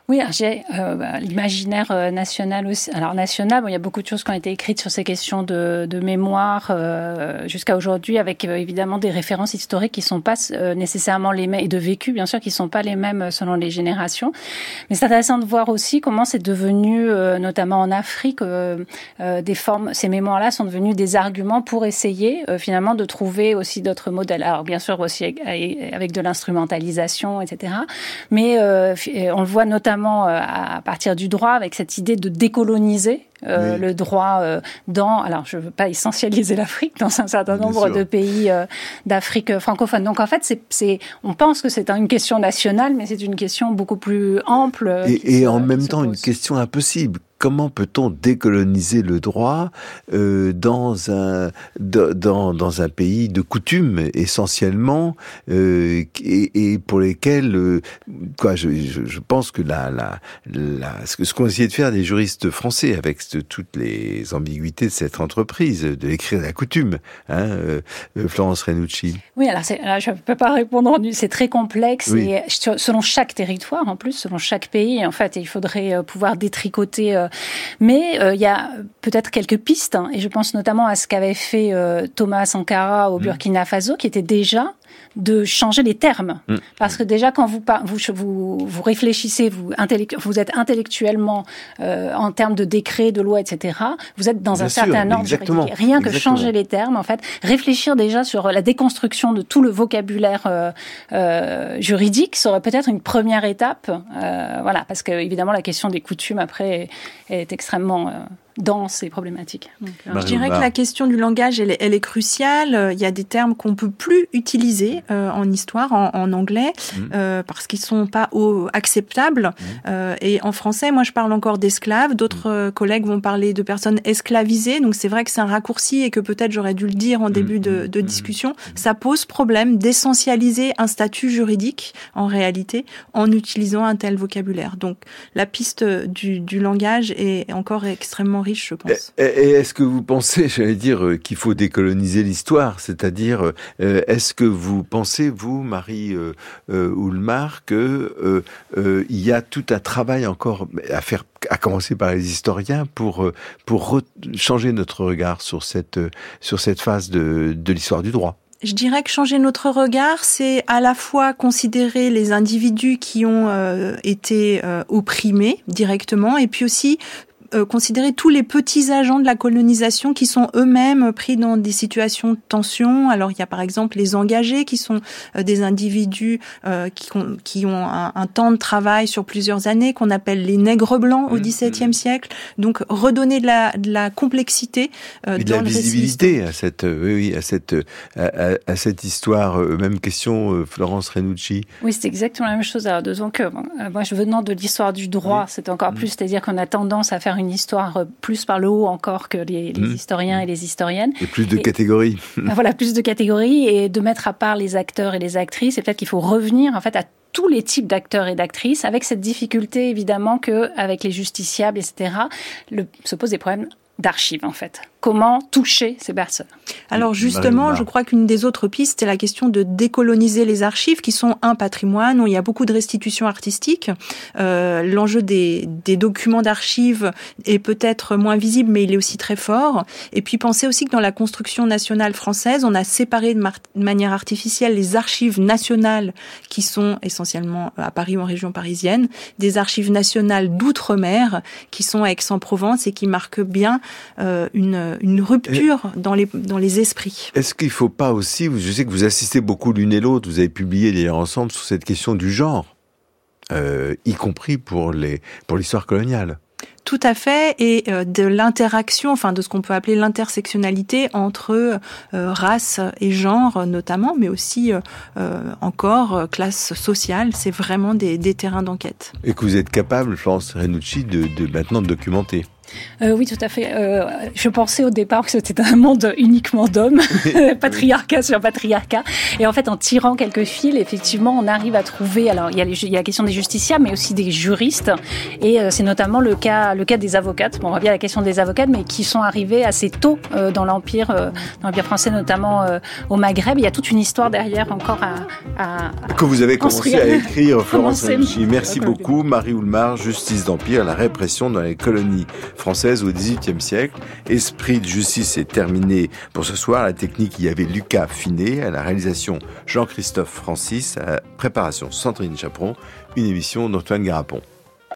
Oui, alors j'ai euh, l'imaginaire euh, national aussi. Alors national, bon, il y a beaucoup de choses qui ont été écrites sur ces questions de, de mémoire euh, jusqu'à aujourd'hui, avec euh, évidemment des références historiques qui sont pas euh, nécessairement les mêmes, et de vécu bien sûr qui sont pas les mêmes selon les générations. Mais c'est intéressant de voir aussi comment c'est devenu, euh, notamment en Afrique, euh, euh, des formes. Ces mémoires-là sont devenus des arguments pour essayer euh, finalement de trouver aussi d'autres modèles. Alors bien sûr aussi avec, avec de l'instrumentalisation, et cetera. Mais euh, on le voit notamment à partir du droit, avec cette idée de décoloniser euh, oui. le droit euh, dans, alors je ne veux pas essentialiser l'Afrique, dans un certain Bien nombre sûr. de pays euh, d'Afrique francophone. Donc en fait, c'est, c'est, on pense que c'est une question nationale, mais c'est une question beaucoup plus ample. Et, et se, en même temps, une question impossible. Comment peut-on décoloniser le droit euh, dans un dans dans un pays de coutume essentiellement euh, et, et pour lesquels euh, quoi je, je je pense que la la la ce que ce qu'ont essayé de faire les juristes français avec toutes les ambiguïtés de cette entreprise de l'écrire la coutume, hein, euh, Florence Renucci. Oui, alors c'est, là, je ne peux pas répondre. C'est très complexe oui. et selon chaque territoire en plus, selon chaque pays en fait, il faudrait pouvoir détricoter. Euh, Mais il euh, y a peut-être quelques pistes, hein, et je pense notamment à ce qu'avait fait euh, Thomas Sankara au Burkina Faso, qui était déjà de changer les termes. Mmh. Parce que déjà, quand vous, vous, vous, vous réfléchissez, vous, intellect, vous êtes intellectuellement, euh, en termes de décrets, de lois, et cetera, vous êtes dans Bien un sûr, certain ordre juridique. Rien que exactement. changer les termes, en fait, réfléchir déjà sur la déconstruction de tout le vocabulaire euh, euh, juridique serait peut-être une première étape. Euh, voilà, parce que évidemment, la question des coutumes, après, est, est extrêmement... Euh, dense et problématique. Donc, euh, je dirais que la question du langage, elle est, elle est cruciale. Il y a des termes qu'on peut plus utiliser euh, en histoire, en, en anglais, mmh. euh, parce qu'ils sont pas au, acceptables. Mmh. Euh, et en français, moi, je parle encore d'esclaves. D'autres mmh. euh, collègues vont parler de personnes esclavisées. Donc, c'est vrai que c'est un raccourci et que peut-être j'aurais dû le dire en mmh. début de, de mmh. discussion. Mmh. Ça pose problème d'essentialiser un statut juridique, en réalité, en utilisant un tel vocabulaire. Donc, la piste du, du langage est encore extrêmement riche, je pense. Et, et est-ce que vous pensez, j'allais dire, qu'il faut décoloniser l'histoire ? C'est-à-dire, euh, est-ce que vous pensez, vous, Marie euh, euh, Oulmar, que euh, euh, il y a tout un travail encore à faire, à commencer par les historiens, pour pour re- changer notre regard sur cette sur cette phase de de l'histoire du droit ? Je dirais que changer notre regard, c'est à la fois considérer les individus qui ont euh, été euh, opprimés directement, et puis aussi Euh, considérer tous les petits agents de la colonisation qui sont eux-mêmes pris dans des situations de tension. Alors, il y a par exemple les engagés qui sont euh, des individus euh, qui, ont, qui ont un, un temps de travail sur plusieurs années, qu'on appelle les nègres blancs au dix-septième mmh. siècle. Donc, redonner de la, de la complexité euh, Et dans de la le visibilité à cette, euh, oui, oui, à cette, à, à, à cette histoire. Euh, même question, euh, Florence Renucci. Oui, c'est exactement la même chose. Alors, disons que bon, euh, moi, je venant de l'histoire du droit, oui. c'est encore mmh. plus, c'est-à-dire qu'on a tendance à faire une histoire plus par le haut encore que les, les mmh. historiens et les historiennes. Et plus de et, catégories. Voilà, plus de catégories, et de mettre à part les acteurs et les actrices. Et peut-être qu'il faut revenir en fait à tous les types d'acteurs et d'actrices, avec cette difficulté évidemment que avec les justiciables, et cetera, le, se posent des problèmes d'archives en fait. Comment toucher ces personnes ? Alors justement, je crois qu'une des autres pistes, c'est la question de décoloniser les archives, qui sont un patrimoine où il y a beaucoup de restitutions artistiques. Euh, l'enjeu des, des documents d'archives est peut-être moins visible, mais il est aussi très fort. Et puis pensez aussi que dans la construction nationale française, on a séparé de, mar- de manière artificielle les archives nationales, qui sont essentiellement à Paris ou en région parisienne, des archives nationales d'outre-mer, qui sont à Aix-en-Provence et qui marquent bien euh, une une rupture dans les, dans les esprits. Est-ce qu'il ne faut pas aussi, je sais que vous assistez beaucoup l'une et l'autre, vous avez publié d'ailleurs ensemble sur cette question du genre, euh, y compris pour, les, pour l'histoire coloniale. Tout à fait, et euh, de l'interaction, enfin de ce qu'on peut appeler l'intersectionnalité entre euh, race et genre notamment, mais aussi euh, encore euh, classe sociale, c'est vraiment des, des terrains d'enquête. Et que vous êtes capable, Florence Renucci, de, de maintenant de documenter. Euh, oui, tout à fait. Euh, je pensais au départ que c'était un monde uniquement d'hommes, patriarcat sur patriarcat. Et en fait, en tirant quelques fils, effectivement, on arrive à trouver. Alors, il y a, les, il y a la question des justiciables, mais aussi des juristes. Et euh, c'est notamment le cas, le cas des avocates. Bon, on revient à la question des avocates, mais qui sont arrivées assez tôt euh, dans l'empire, euh, dans l'empire français, notamment euh, au Maghreb. Il y a toute une histoire derrière encore à, à, à que vous avez commencé construire. à écrire, Florence Amici. Merci euh, beaucoup, Marie Oulmar. Justice d'Empire, la répression dans les colonies françaises au dix-huitième siècle. Esprit de justice est terminé pour ce soir. À la technique, il y avait Lucas Finet, à la réalisation Jean-Christophe Francis, à la préparation Sandrine Chaperon, une émission d'Antoine Garapon.